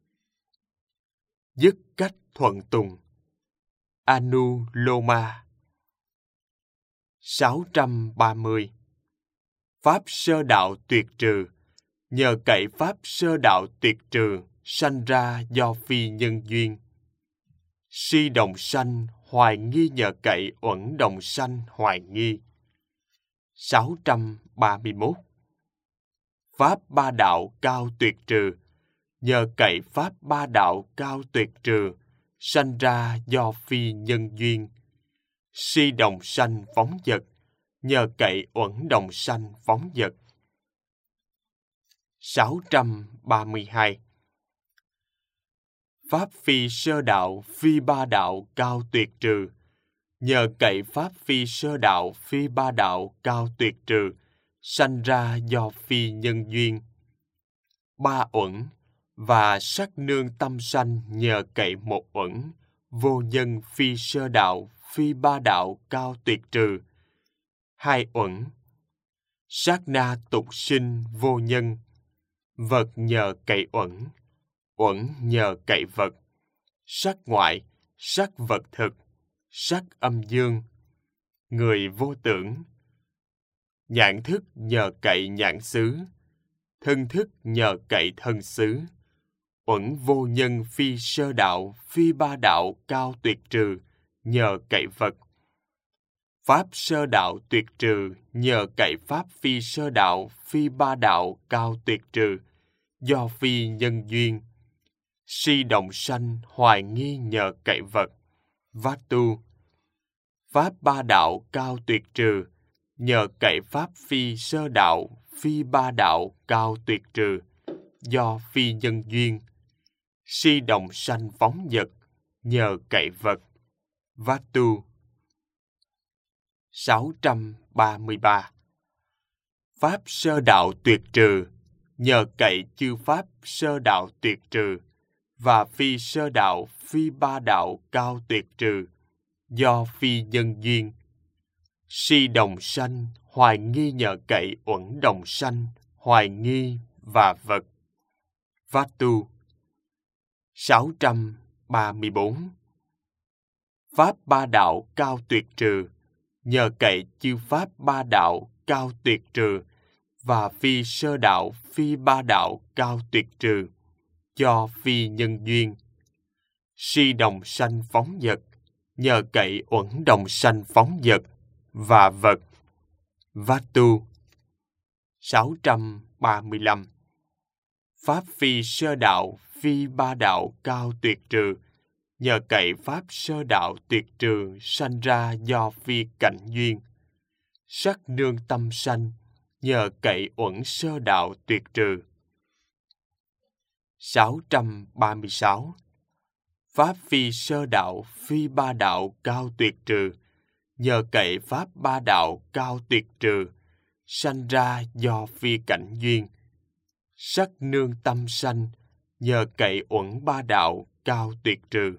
Dứt cách thuận tùng. Anuloma. 630. Pháp sơ đạo tuyệt trừ nhờ cậy pháp sơ đạo tuyệt trừ, sanh ra do phi nhân duyên. Si đồng sanh hoài nghi nhờ cậy uẩn đồng sanh hoài nghi. 631. Pháp ba đạo cao tuyệt trừ nhờ cậy pháp ba đạo cao tuyệt trừ, sanh ra do phi nhân duyên. Si đồng sanh phóng dật nhờ cậy uẩn đồng sanh phóng dật. 632. Pháp phi sơ đạo phi ba đạo cao tuyệt trừ nhờ cậy pháp phi sơ đạo phi ba đạo cao tuyệt trừ, sanh ra do phi nhân duyên. Ba uẩn và sắc nương tâm sanh nhờ cậy một uẩn vô nhân phi sơ đạo phi ba đạo cao tuyệt trừ. Hai uẩn sát na tục sinh vô nhân. Vật nhờ cậy uẩn, uẩn nhờ cậy vật. Sắc ngoại, sắc vật thực, sắc âm dương. Người vô tưởng. Nhãn thức nhờ cậy nhãn xứ, thân thức nhờ cậy thân xứ. Uẩn vô nhân phi sơ đạo phi ba đạo cao tuyệt trừ nhờ cậy vật. Pháp sơ đạo tuyệt trừ nhờ cậy pháp phi sơ đạo phi ba đạo cao tuyệt trừ do phi nhân duyên. Si đồng sanh hoài nghi nhờ cậy vật. Vatu. Pháp ba đạo cao tuyệt trừ nhờ cậy pháp phi sơ đạo phi ba đạo cao tuyệt trừ do phi nhân duyên. Si đồng sanh phóng dật nhờ cậy vật. Vatu. 633. Pháp sơ đạo tuyệt trừ nhờ cậy chư pháp sơ đạo tuyệt trừ và phi sơ đạo phi ba đạo cao tuyệt trừ do phi nhân duyên. Si đồng sanh hoài nghi nhờ cậy uẩn đồng sanh hoài nghi và vật. Vatu. 634. Pháp ba đạo cao tuyệt trừ nhờ cậy chư pháp ba đạo cao tuyệt trừ và phi sơ đạo, phi ba đạo cao tuyệt trừ, do phi nhân duyên. Si đồng sanh phóng vật, nhờ cậy uẩn đồng sanh phóng vật và vật. Vatu 635. Pháp phi sơ đạo, phi ba đạo cao tuyệt trừ, nhờ cậy pháp sơ đạo tuyệt trừ sanh ra do phi cảnh duyên. Sắc nương tâm sanh, nhờ cậy uẩn sơ đạo tuyệt trừ. 636. Pháp phi sơ đạo, phi ba đạo cao tuyệt trừ, nhờ cậy pháp ba đạo cao tuyệt trừ sanh ra do phi cảnh duyên. Sắc nương tâm sanh, nhờ cậy uẩn ba đạo cao tuyệt trừ.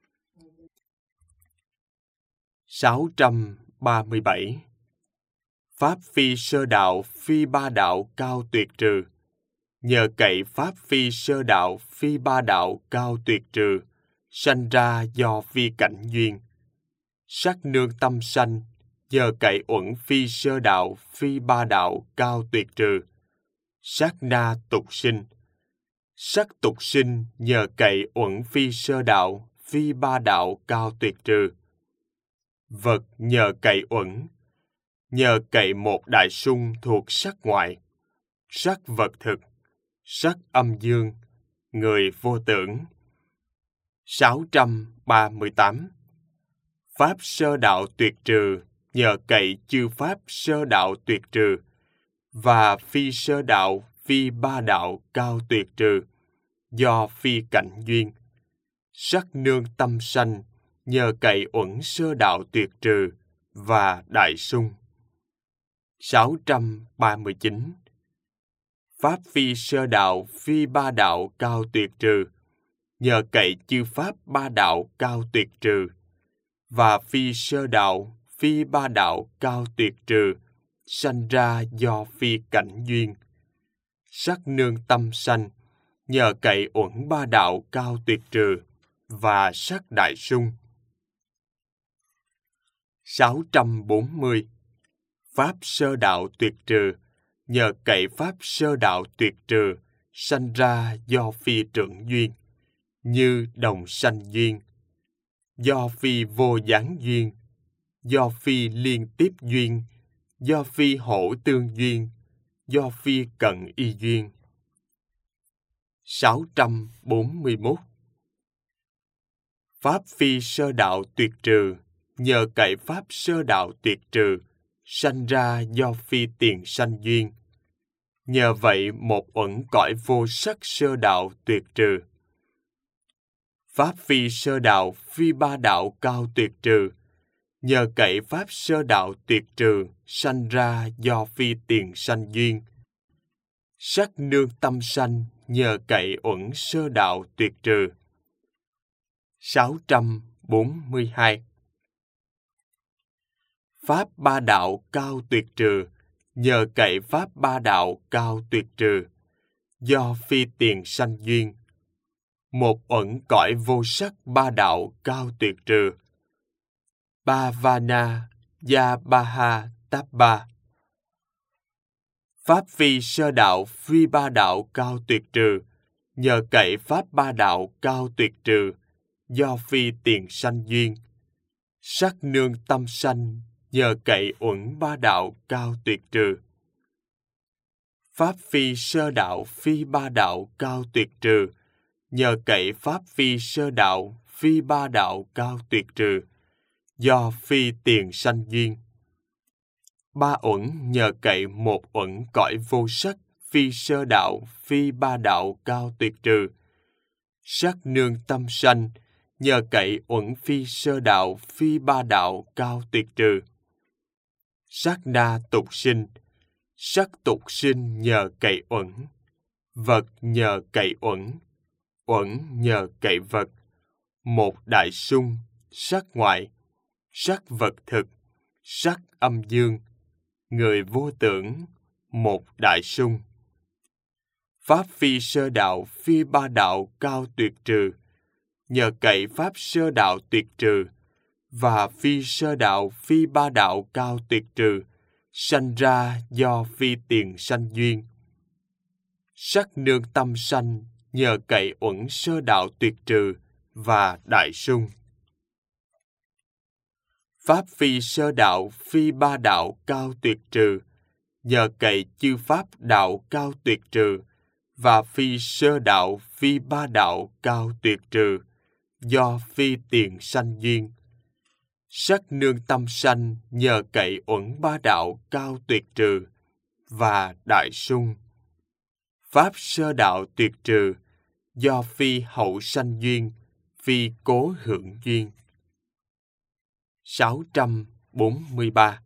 637. Pháp phi sơ đạo, phi ba đạo cao tuyệt trừ, nhờ cậy pháp phi sơ đạo, phi ba đạo cao tuyệt trừ sanh ra do phi cảnh duyên. Sắc nương tâm sanh, nhờ cậy uẩn phi sơ đạo, phi ba đạo cao tuyệt trừ. Sát na tục sinh. Sắc tục sinh, nhờ cậy uẩn phi sơ đạo, phi ba đạo cao tuyệt trừ. Vật nhờ cậy uẩn, nhờ cậy một đại sung thuộc sắc ngoại, sắc vật thực, sắc âm dương, người vô tưởng. 638. Pháp sơ đạo tuyệt trừ, nhờ cậy chư pháp sơ đạo tuyệt trừ, và phi sơ đạo, phi ba đạo cao tuyệt trừ, do phi cảnh duyên. Sắc nương tâm sanh, nhờ cậy uẩn sơ đạo tuyệt trừ, và đại sung. 639. Pháp phi sơ đạo, phi ba đạo cao tuyệt trừ, nhờ cậy chư pháp ba đạo cao tuyệt trừ, và phi sơ đạo, phi ba đạo cao tuyệt trừ sanh ra do phi cảnh duyên. Sắc nương tâm sanh, nhờ cậy uẩn ba đạo cao tuyệt trừ, và sắc đại sung. 640. Pháp sơ đạo tuyệt trừ, nhờ cậy pháp sơ đạo tuyệt trừ sanh ra do phi trưởng duyên, như đồng sanh duyên, do phi vô gián duyên, do phi liên tiếp duyên, do phi hỗ tương duyên, do phi cận y duyên. 641. Pháp phi sơ đạo tuyệt trừ, nhờ cậy pháp sơ đạo tuyệt trừ sanh ra do phi tiền sanh duyên. Nhờ vậy một uẩn cõi vô sắc sơ đạo tuyệt trừ. Pháp phi sơ đạo, phi ba đạo cao tuyệt trừ, nhờ cậy pháp sơ đạo tuyệt trừ sanh ra do phi tiền sanh duyên. Sắc nương tâm sanh, nhờ cậy uẩn sơ đạo tuyệt trừ. 642. Pháp ba đạo cao tuyệt trừ, nhờ cậy pháp ba đạo cao tuyệt trừ, do phi tiền sanh duyên. Một uẩn cõi vô sắc ba đạo cao tuyệt trừ. Bhavana Yabaha Tabba. Pháp phi sơ đạo, phi ba đạo cao tuyệt trừ, nhờ cậy pháp ba đạo cao tuyệt trừ, do phi tiền sanh duyên. Sắc nương tâm sanh, nhờ cậy uẩn ba đạo cao tuyệt trừ. Pháp phi sơ đạo, phi ba đạo cao tuyệt trừ, nhờ cậy pháp phi sơ đạo, phi ba đạo cao tuyệt trừ, do phi tiền sanh duyên. Ba uẩn nhờ cậy một uẩn cõi vô sắc, phi sơ đạo, phi ba đạo cao tuyệt trừ. Sắc nương tâm sanh, nhờ cậy uẩn phi sơ đạo, phi ba đạo cao tuyệt trừ. Sát na tục sinh. Sắc tục sinh nhờ cậy uẩn. Vật nhờ cậy uẩn. Uẩn nhờ cậy vật. Một đại sung, sắc ngoại, sắc vật thực, sắc âm dương, người vô tưởng, một đại sung. Pháp phi sơ đạo, phi ba đạo cao tuyệt trừ, nhờ cậy pháp sơ đạo tuyệt trừ, và phi sơ đạo, phi ba đạo cao tuyệt trừ, sanh ra do phi tiền sanh duyên. Sắc nương tâm sanh nhờ cậy uẩn sơ đạo tuyệt trừ và đại sung. Pháp phi sơ đạo phi ba đạo cao tuyệt trừ, nhờ cậy chư pháp đạo cao tuyệt trừ, và phi sơ đạo phi ba đạo cao tuyệt trừ, do phi tiền sanh duyên. Sắc nương tâm sanh nhờ cậy uẩn ba đạo cao tuyệt trừ và đại sung. Pháp sơ đạo tuyệt trừ, do phi hậu sanh duyên, phi cố hưởng duyên. 643.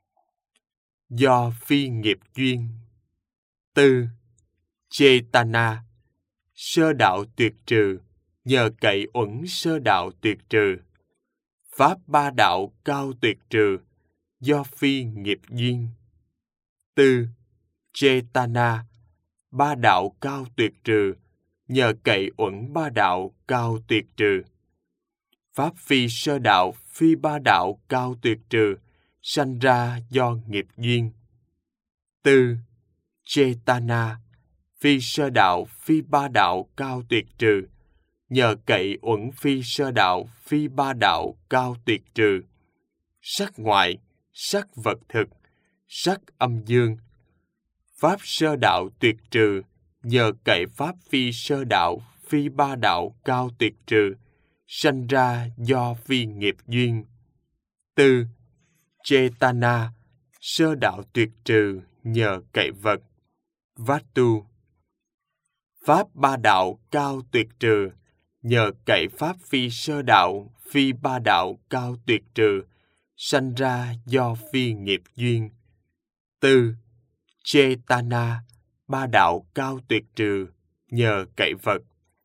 Do phi nghiệp duyên. Tư, Chetana, sơ đạo tuyệt trừ, nhờ cậy uẩn sơ đạo tuyệt trừ. Pháp ba đạo cao tuyệt trừ, do phi nghiệp duyên. Tư, Chetana, ba đạo cao tuyệt trừ, nhờ cậy uẩn ba đạo cao tuyệt trừ. Pháp phi sơ đạo phi ba đạo cao tuyệt trừ, sanh ra do nghiệp duyên. Tư, Chetana, phi sơ đạo phi ba đạo cao tuyệt trừ, nhờ cậy uẩn phi sơ đạo phi ba đạo cao tuyệt trừ. Sắc ngoại, sắc vật thực, sắc âm dương. Pháp sơ đạo tuyệt trừ, nhờ cậy pháp phi sơ đạo phi ba đạo cao tuyệt trừ, sanh ra do phi nghiệp duyên. Tư, Chetana, sơ đạo tuyệt trừ, nhờ cậy vật. Vatu, pháp ba đạo cao tuyệt trừ, nhờ cậy pháp phi sơ đạo phi ba đạo cao tuyệt trừ, sanh ra do phi nghiệp duyên. Tư, Chetana, ba đạo cao tuyệt trừ, nhờ cậy vật.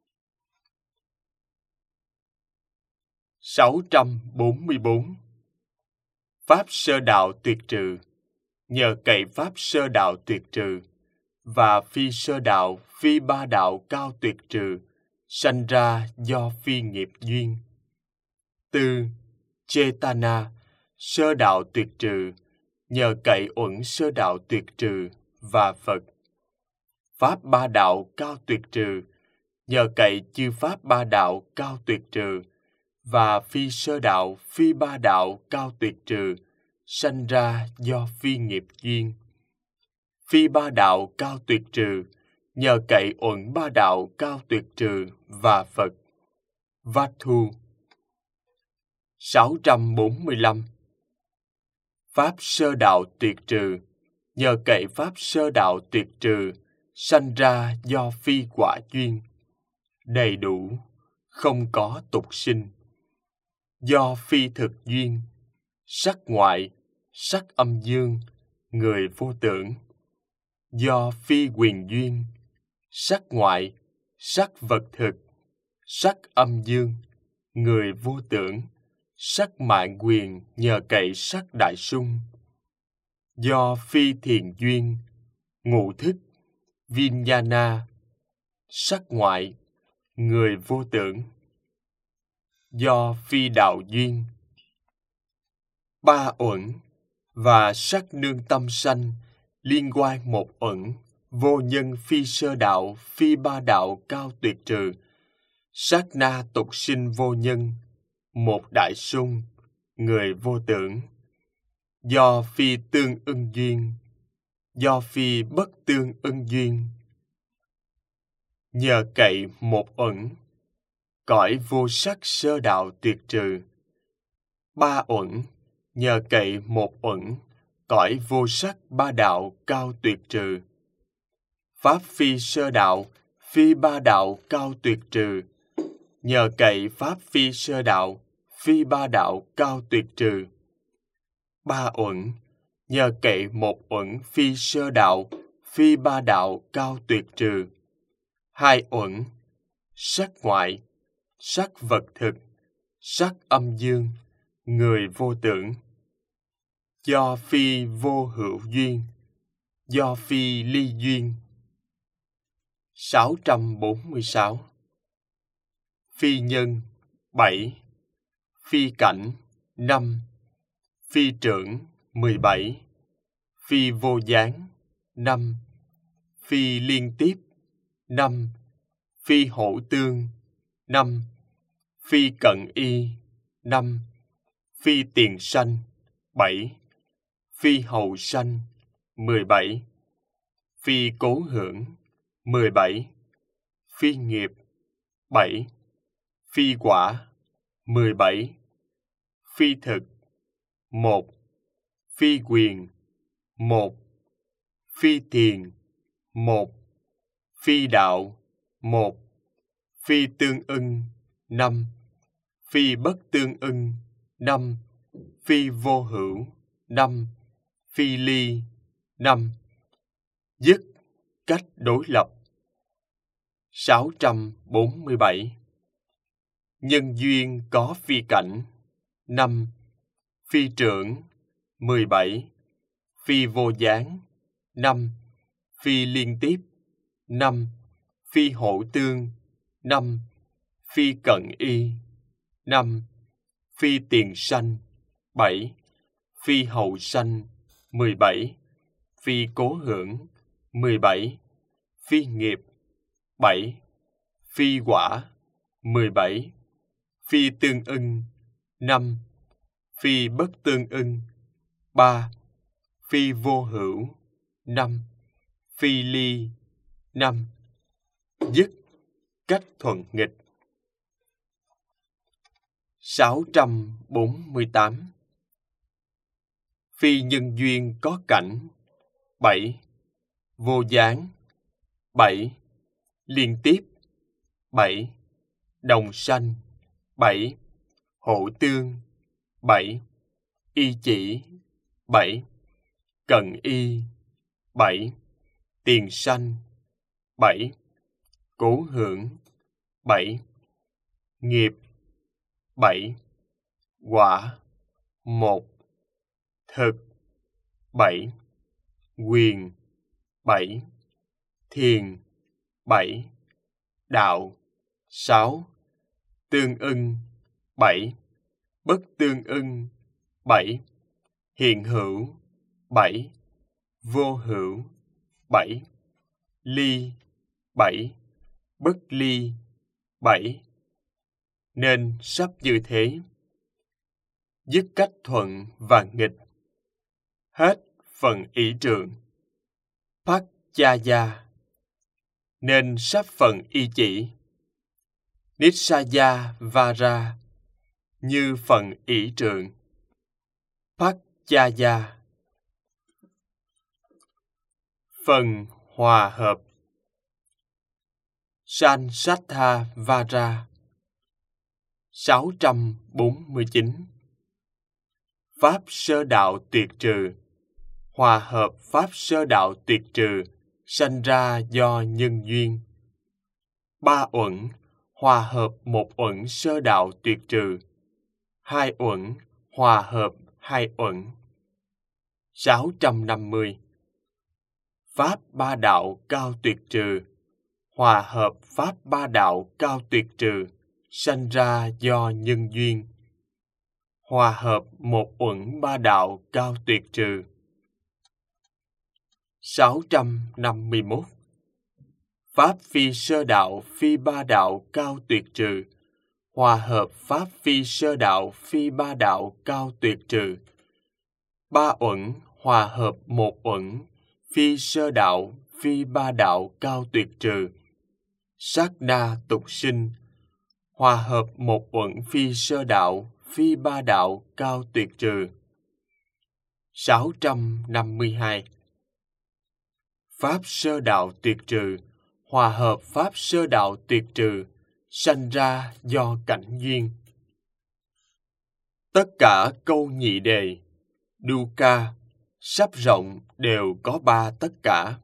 644. Pháp sơ đạo tuyệt trừ, nhờ cậy pháp sơ đạo tuyệt trừ, và phi sơ đạo phi ba đạo cao tuyệt trừ, sanh ra do phi nghiệp duyên. Tư, Chetana, sơ đạo tuyệt trừ, nhờ cậy uẩn sơ đạo tuyệt trừ và Phật. Pháp ba đạo cao tuyệt trừ, nhờ cậy chư pháp ba đạo cao tuyệt trừ, và phi sơ đạo phi ba đạo cao tuyệt trừ, sanh ra do phi nghiệp duyên. Phi ba đạo cao tuyệt trừ, nhờ cậy uẩn ba đạo cao tuyệt trừ và Phật. Vatu. 645. Pháp sơ đạo tuyệt trừ, nhờ cậy pháp sơ đạo tuyệt trừ, sanh ra do phi quả duyên. Đầy đủ, không có tục sinh. Do phi thực duyên, sắc ngoại, sắc âm dương, người vô tưởng. Do phi quyền duyên, sắc ngoại, sắc vật thực, sắc âm dương, người vô tưởng, sắc mạng quyền nhờ cậy sắc đại sung. Do phi thiền duyên, ngũ thức, Vijnana, sắc ngoại, người vô tưởng. Do phi đạo duyên, ba uẩn và sắc nương tâm sanh liên quan một uẩn, vô nhân phi sơ đạo phi ba đạo cao tuyệt trừ, sát na tục sinh vô nhân, một đại sung, người vô tưởng. Do phi tương ưng duyên, do phi bất tương ưng duyên, nhờ cậy một uẩn, cõi vô sắc sơ đạo tuyệt trừ. Ba uẩn, nhờ cậy một uẩn, cõi vô sắc ba đạo cao tuyệt trừ. Pháp phi sơ đạo phi ba đạo cao tuyệt trừ, nhờ cậy pháp phi sơ đạo phi ba đạo cao tuyệt trừ. Ba uẩn, nhờ cậy một uẩn phi sơ đạo phi ba đạo cao tuyệt trừ. Hai uẩn, sắc ngoại, sắc vật thực, sắc âm dương, người vô tưởng. Do phi vô hữu duyên, do phi ly duyên. 646. Phi nhân 7, phi cảnh 5, phi trưởng 17, phi vô gián 5, phi liên tiếp 5, phi hổ tương 5, phi cận y 5, phi tiền sanh 7, phi hậu sanh 17, phi cố hưởng 17, phi nghiệp 7, phi quả 17, phi thực 1, phi quyền 1, phi tiền 1, phi đạo 1, phi tương ưng 5, phi bất tương ưng 5, phi vô hữu 5, phi ly 5. Dứt cách đối lập. 647. Nhân duyên có phi cảnh 5, phi trưởng 17, phi vô gián 5, phi liên tiếp 5, phi hổ tương 5, phi cận y 5, phi tiền sanh 7, phi hậu sanh 17, phi cố hưởng 17, phi nghiệp 7, phi quả 17, phi tương ưng 5, phi bất tương ưng 3, phi vô hữu 5, phi ly 5. Dứt cách thuận nghịch. 648. Phi nhân duyên có cảnh 7, vô gián 7, liên tiếp 7, đồng sanh 7, hổ tương 7, y chỉ 7, cận y 7, tiền sanh 7, cố hưởng 7, nghiệp 7, quả 1, thực 7, quyền 7, thiền 7, đạo 6, tương ưng 7, bất tương ưng 7, hiện hữu 7, vô hữu 7, ly 7, bất ly 7. Nên sắp như thế. Dứt cách thuận và nghịch. Hết phần ỷ trượng. Pacchaya. Nên sắp phần y chỉ. Nissaya vara. Như phần ỷ trượng. Pacchaya. Phần hòa hợp. Sansattha vara. 649. Pháp sơ đạo tuyệt trừ. Hòa hợp pháp sơ đạo tuyệt trừ sanh ra do nhân duyên. 3 uẩn hòa hợp 1 uẩn sơ đạo tuyệt trừ. 2 uẩn hòa hợp 2 uẩn. 650. Pháp ba đạo cao tuyệt trừ. Hòa hợp pháp ba đạo cao tuyệt trừ sanh ra do nhân duyên. Hòa hợp 1 uẩn ba đạo cao tuyệt trừ. 651. Pháp phi sơ đạo phi ba đạo cao tuyệt trừ. Hòa hợp pháp phi sơ đạo phi ba đạo cao tuyệt trừ. 3 uẩn hòa hợp 1 uẩn phi sơ đạo phi ba đạo cao tuyệt trừ. Sát na tục sinh. Hòa hợp 1 uẩn phi sơ đạo phi ba đạo cao tuyệt trừ. 652. Pháp sơ đạo tuyệt trừ. Hòa hợp pháp sơ đạo tuyệt trừ sanh ra do cảnh duyên. Tất cả câu nhị đề dukkha sắp rộng đều có 3 tất cả.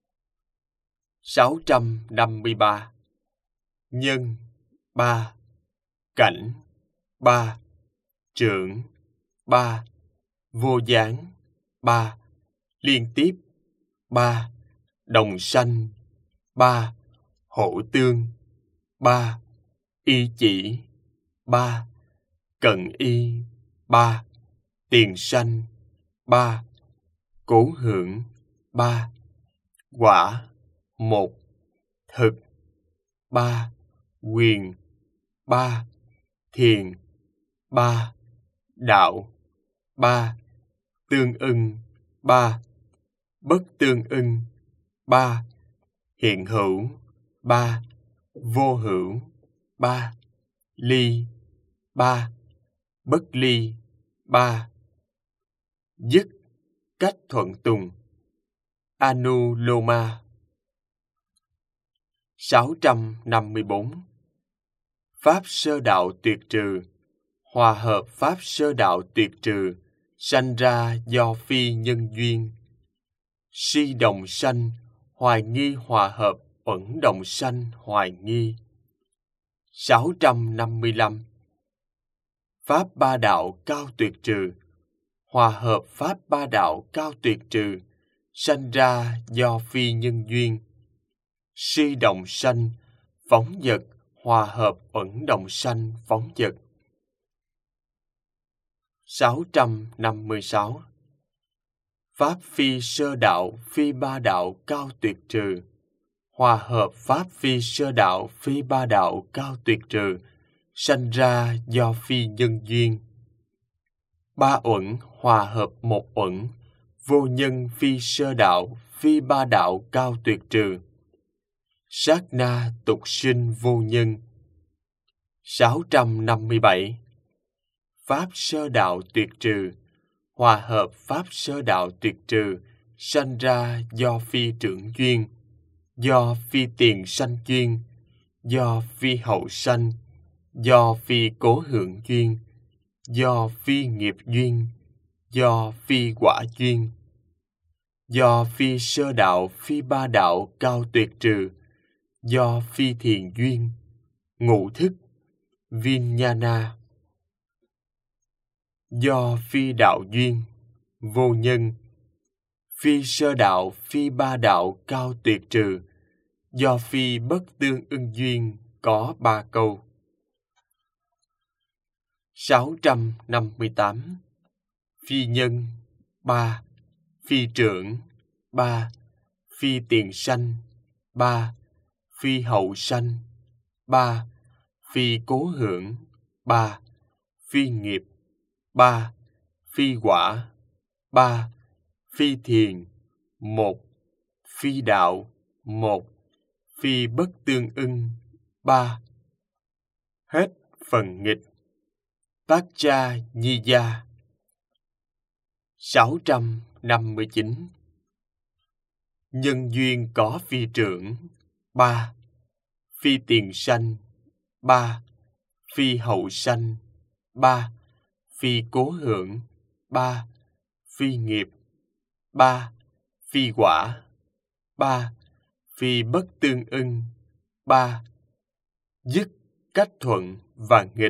653. Nhân 3, cảnh 3, trưởng 3, vô gián 3, liên tiếp 3, đồng sanh 3, hổ tương 3, y chỉ 3, cận y 3, tiền sanh 3, cố hưởng 3, quả 1, thực 3, quyền 3, thiền 3, đạo 3, tương ưng 3, bất tương ưng 3, hiện hữu 3, vô hữu 3, ly 3, bất ly 3, dứt cách thuận tùng. Anuloma. 654. Pháp sơ đạo tuyệt trừ, hòa hợp pháp sơ đạo tuyệt trừ, sanh ra do phi nhân duyên. Si đồng sanh, hoài nghi hòa hợp, uẩn đồng sanh hoài nghi. 655. Pháp ba đạo cao tuyệt trừ, hòa hợp pháp ba đạo cao tuyệt trừ, sanh ra do phi nhân duyên. Si đồng sanh, phóng dật, hòa hợp uẩn đồng sanh phóng dật. 656. Pháp phi sơ đạo, phi ba đạo cao tuyệt trừ, hòa hợp pháp phi sơ đạo, phi ba đạo cao tuyệt trừ, sanh ra do phi nhân duyên. Ba uẩn hòa hợp một uẩn, vô nhân phi sơ đạo, phi ba đạo cao tuyệt trừ. Sát na tục sinh vô nhân. 657. Pháp sơ đạo tuyệt trừ, hòa hợp pháp sơ đạo tuyệt trừ, sanh ra do phi trưởng duyên, do phi tiền sanh duyên, do phi hậu sanh, do phi cố hưởng duyên, do phi nghiệp duyên, do phi quả duyên, do phi sơ đạo, phi ba đạo cao tuyệt trừ, do phi thiền duyên, ngũ thức, vinyana, do phi đạo duyên, vô nhân, phi sơ đạo, phi ba đạo cao tuyệt trừ, do phi bất tương ưng duyên có 3 câu. 658. Phi nhân 3, phi trưởng 3, phi tiền sanh 3, phi hậu sanh 3, phi cố hưởng 3, phi nghiệp 3, phi quả 3, phi thiền 1, phi đạo 1, phi bất tương ưng 3. Hết phần nghịch. Tacca Nhiya. 659. Nhân duyên có phi trưởng 3, phi tiền sanh 3, phi hậu sanh 3, phi cố hưởng 3, phi nghiệp 3, phi quả 3, phi bất tương ưng 3, dứt cách thuận và nghịch.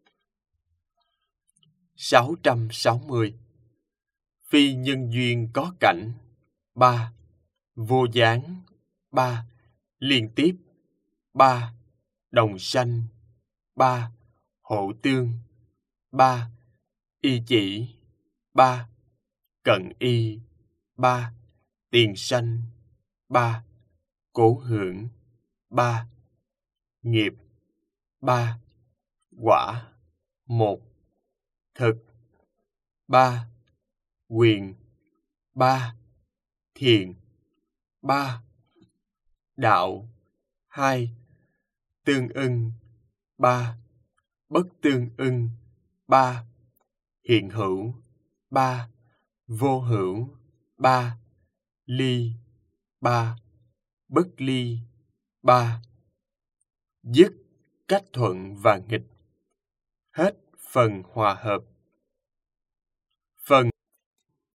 660. Phi nhân duyên có cảnh 3, vô gián 3, liên tiếp 3, đồng sanh 3, hộ tương 3, y chỉ 3, cận y 3, tiền sanh 3, cố hưởng 3, nghiệp 3, quả 1, thực 3, quyền 3, thiền 3, đạo 2, tương ưng 3, bất tương ưng 3, hiện hữu 3, vô hữu 3, ly 3, bất ly 3, dứt cách thuận và nghịch. Hết phần hòa hợp.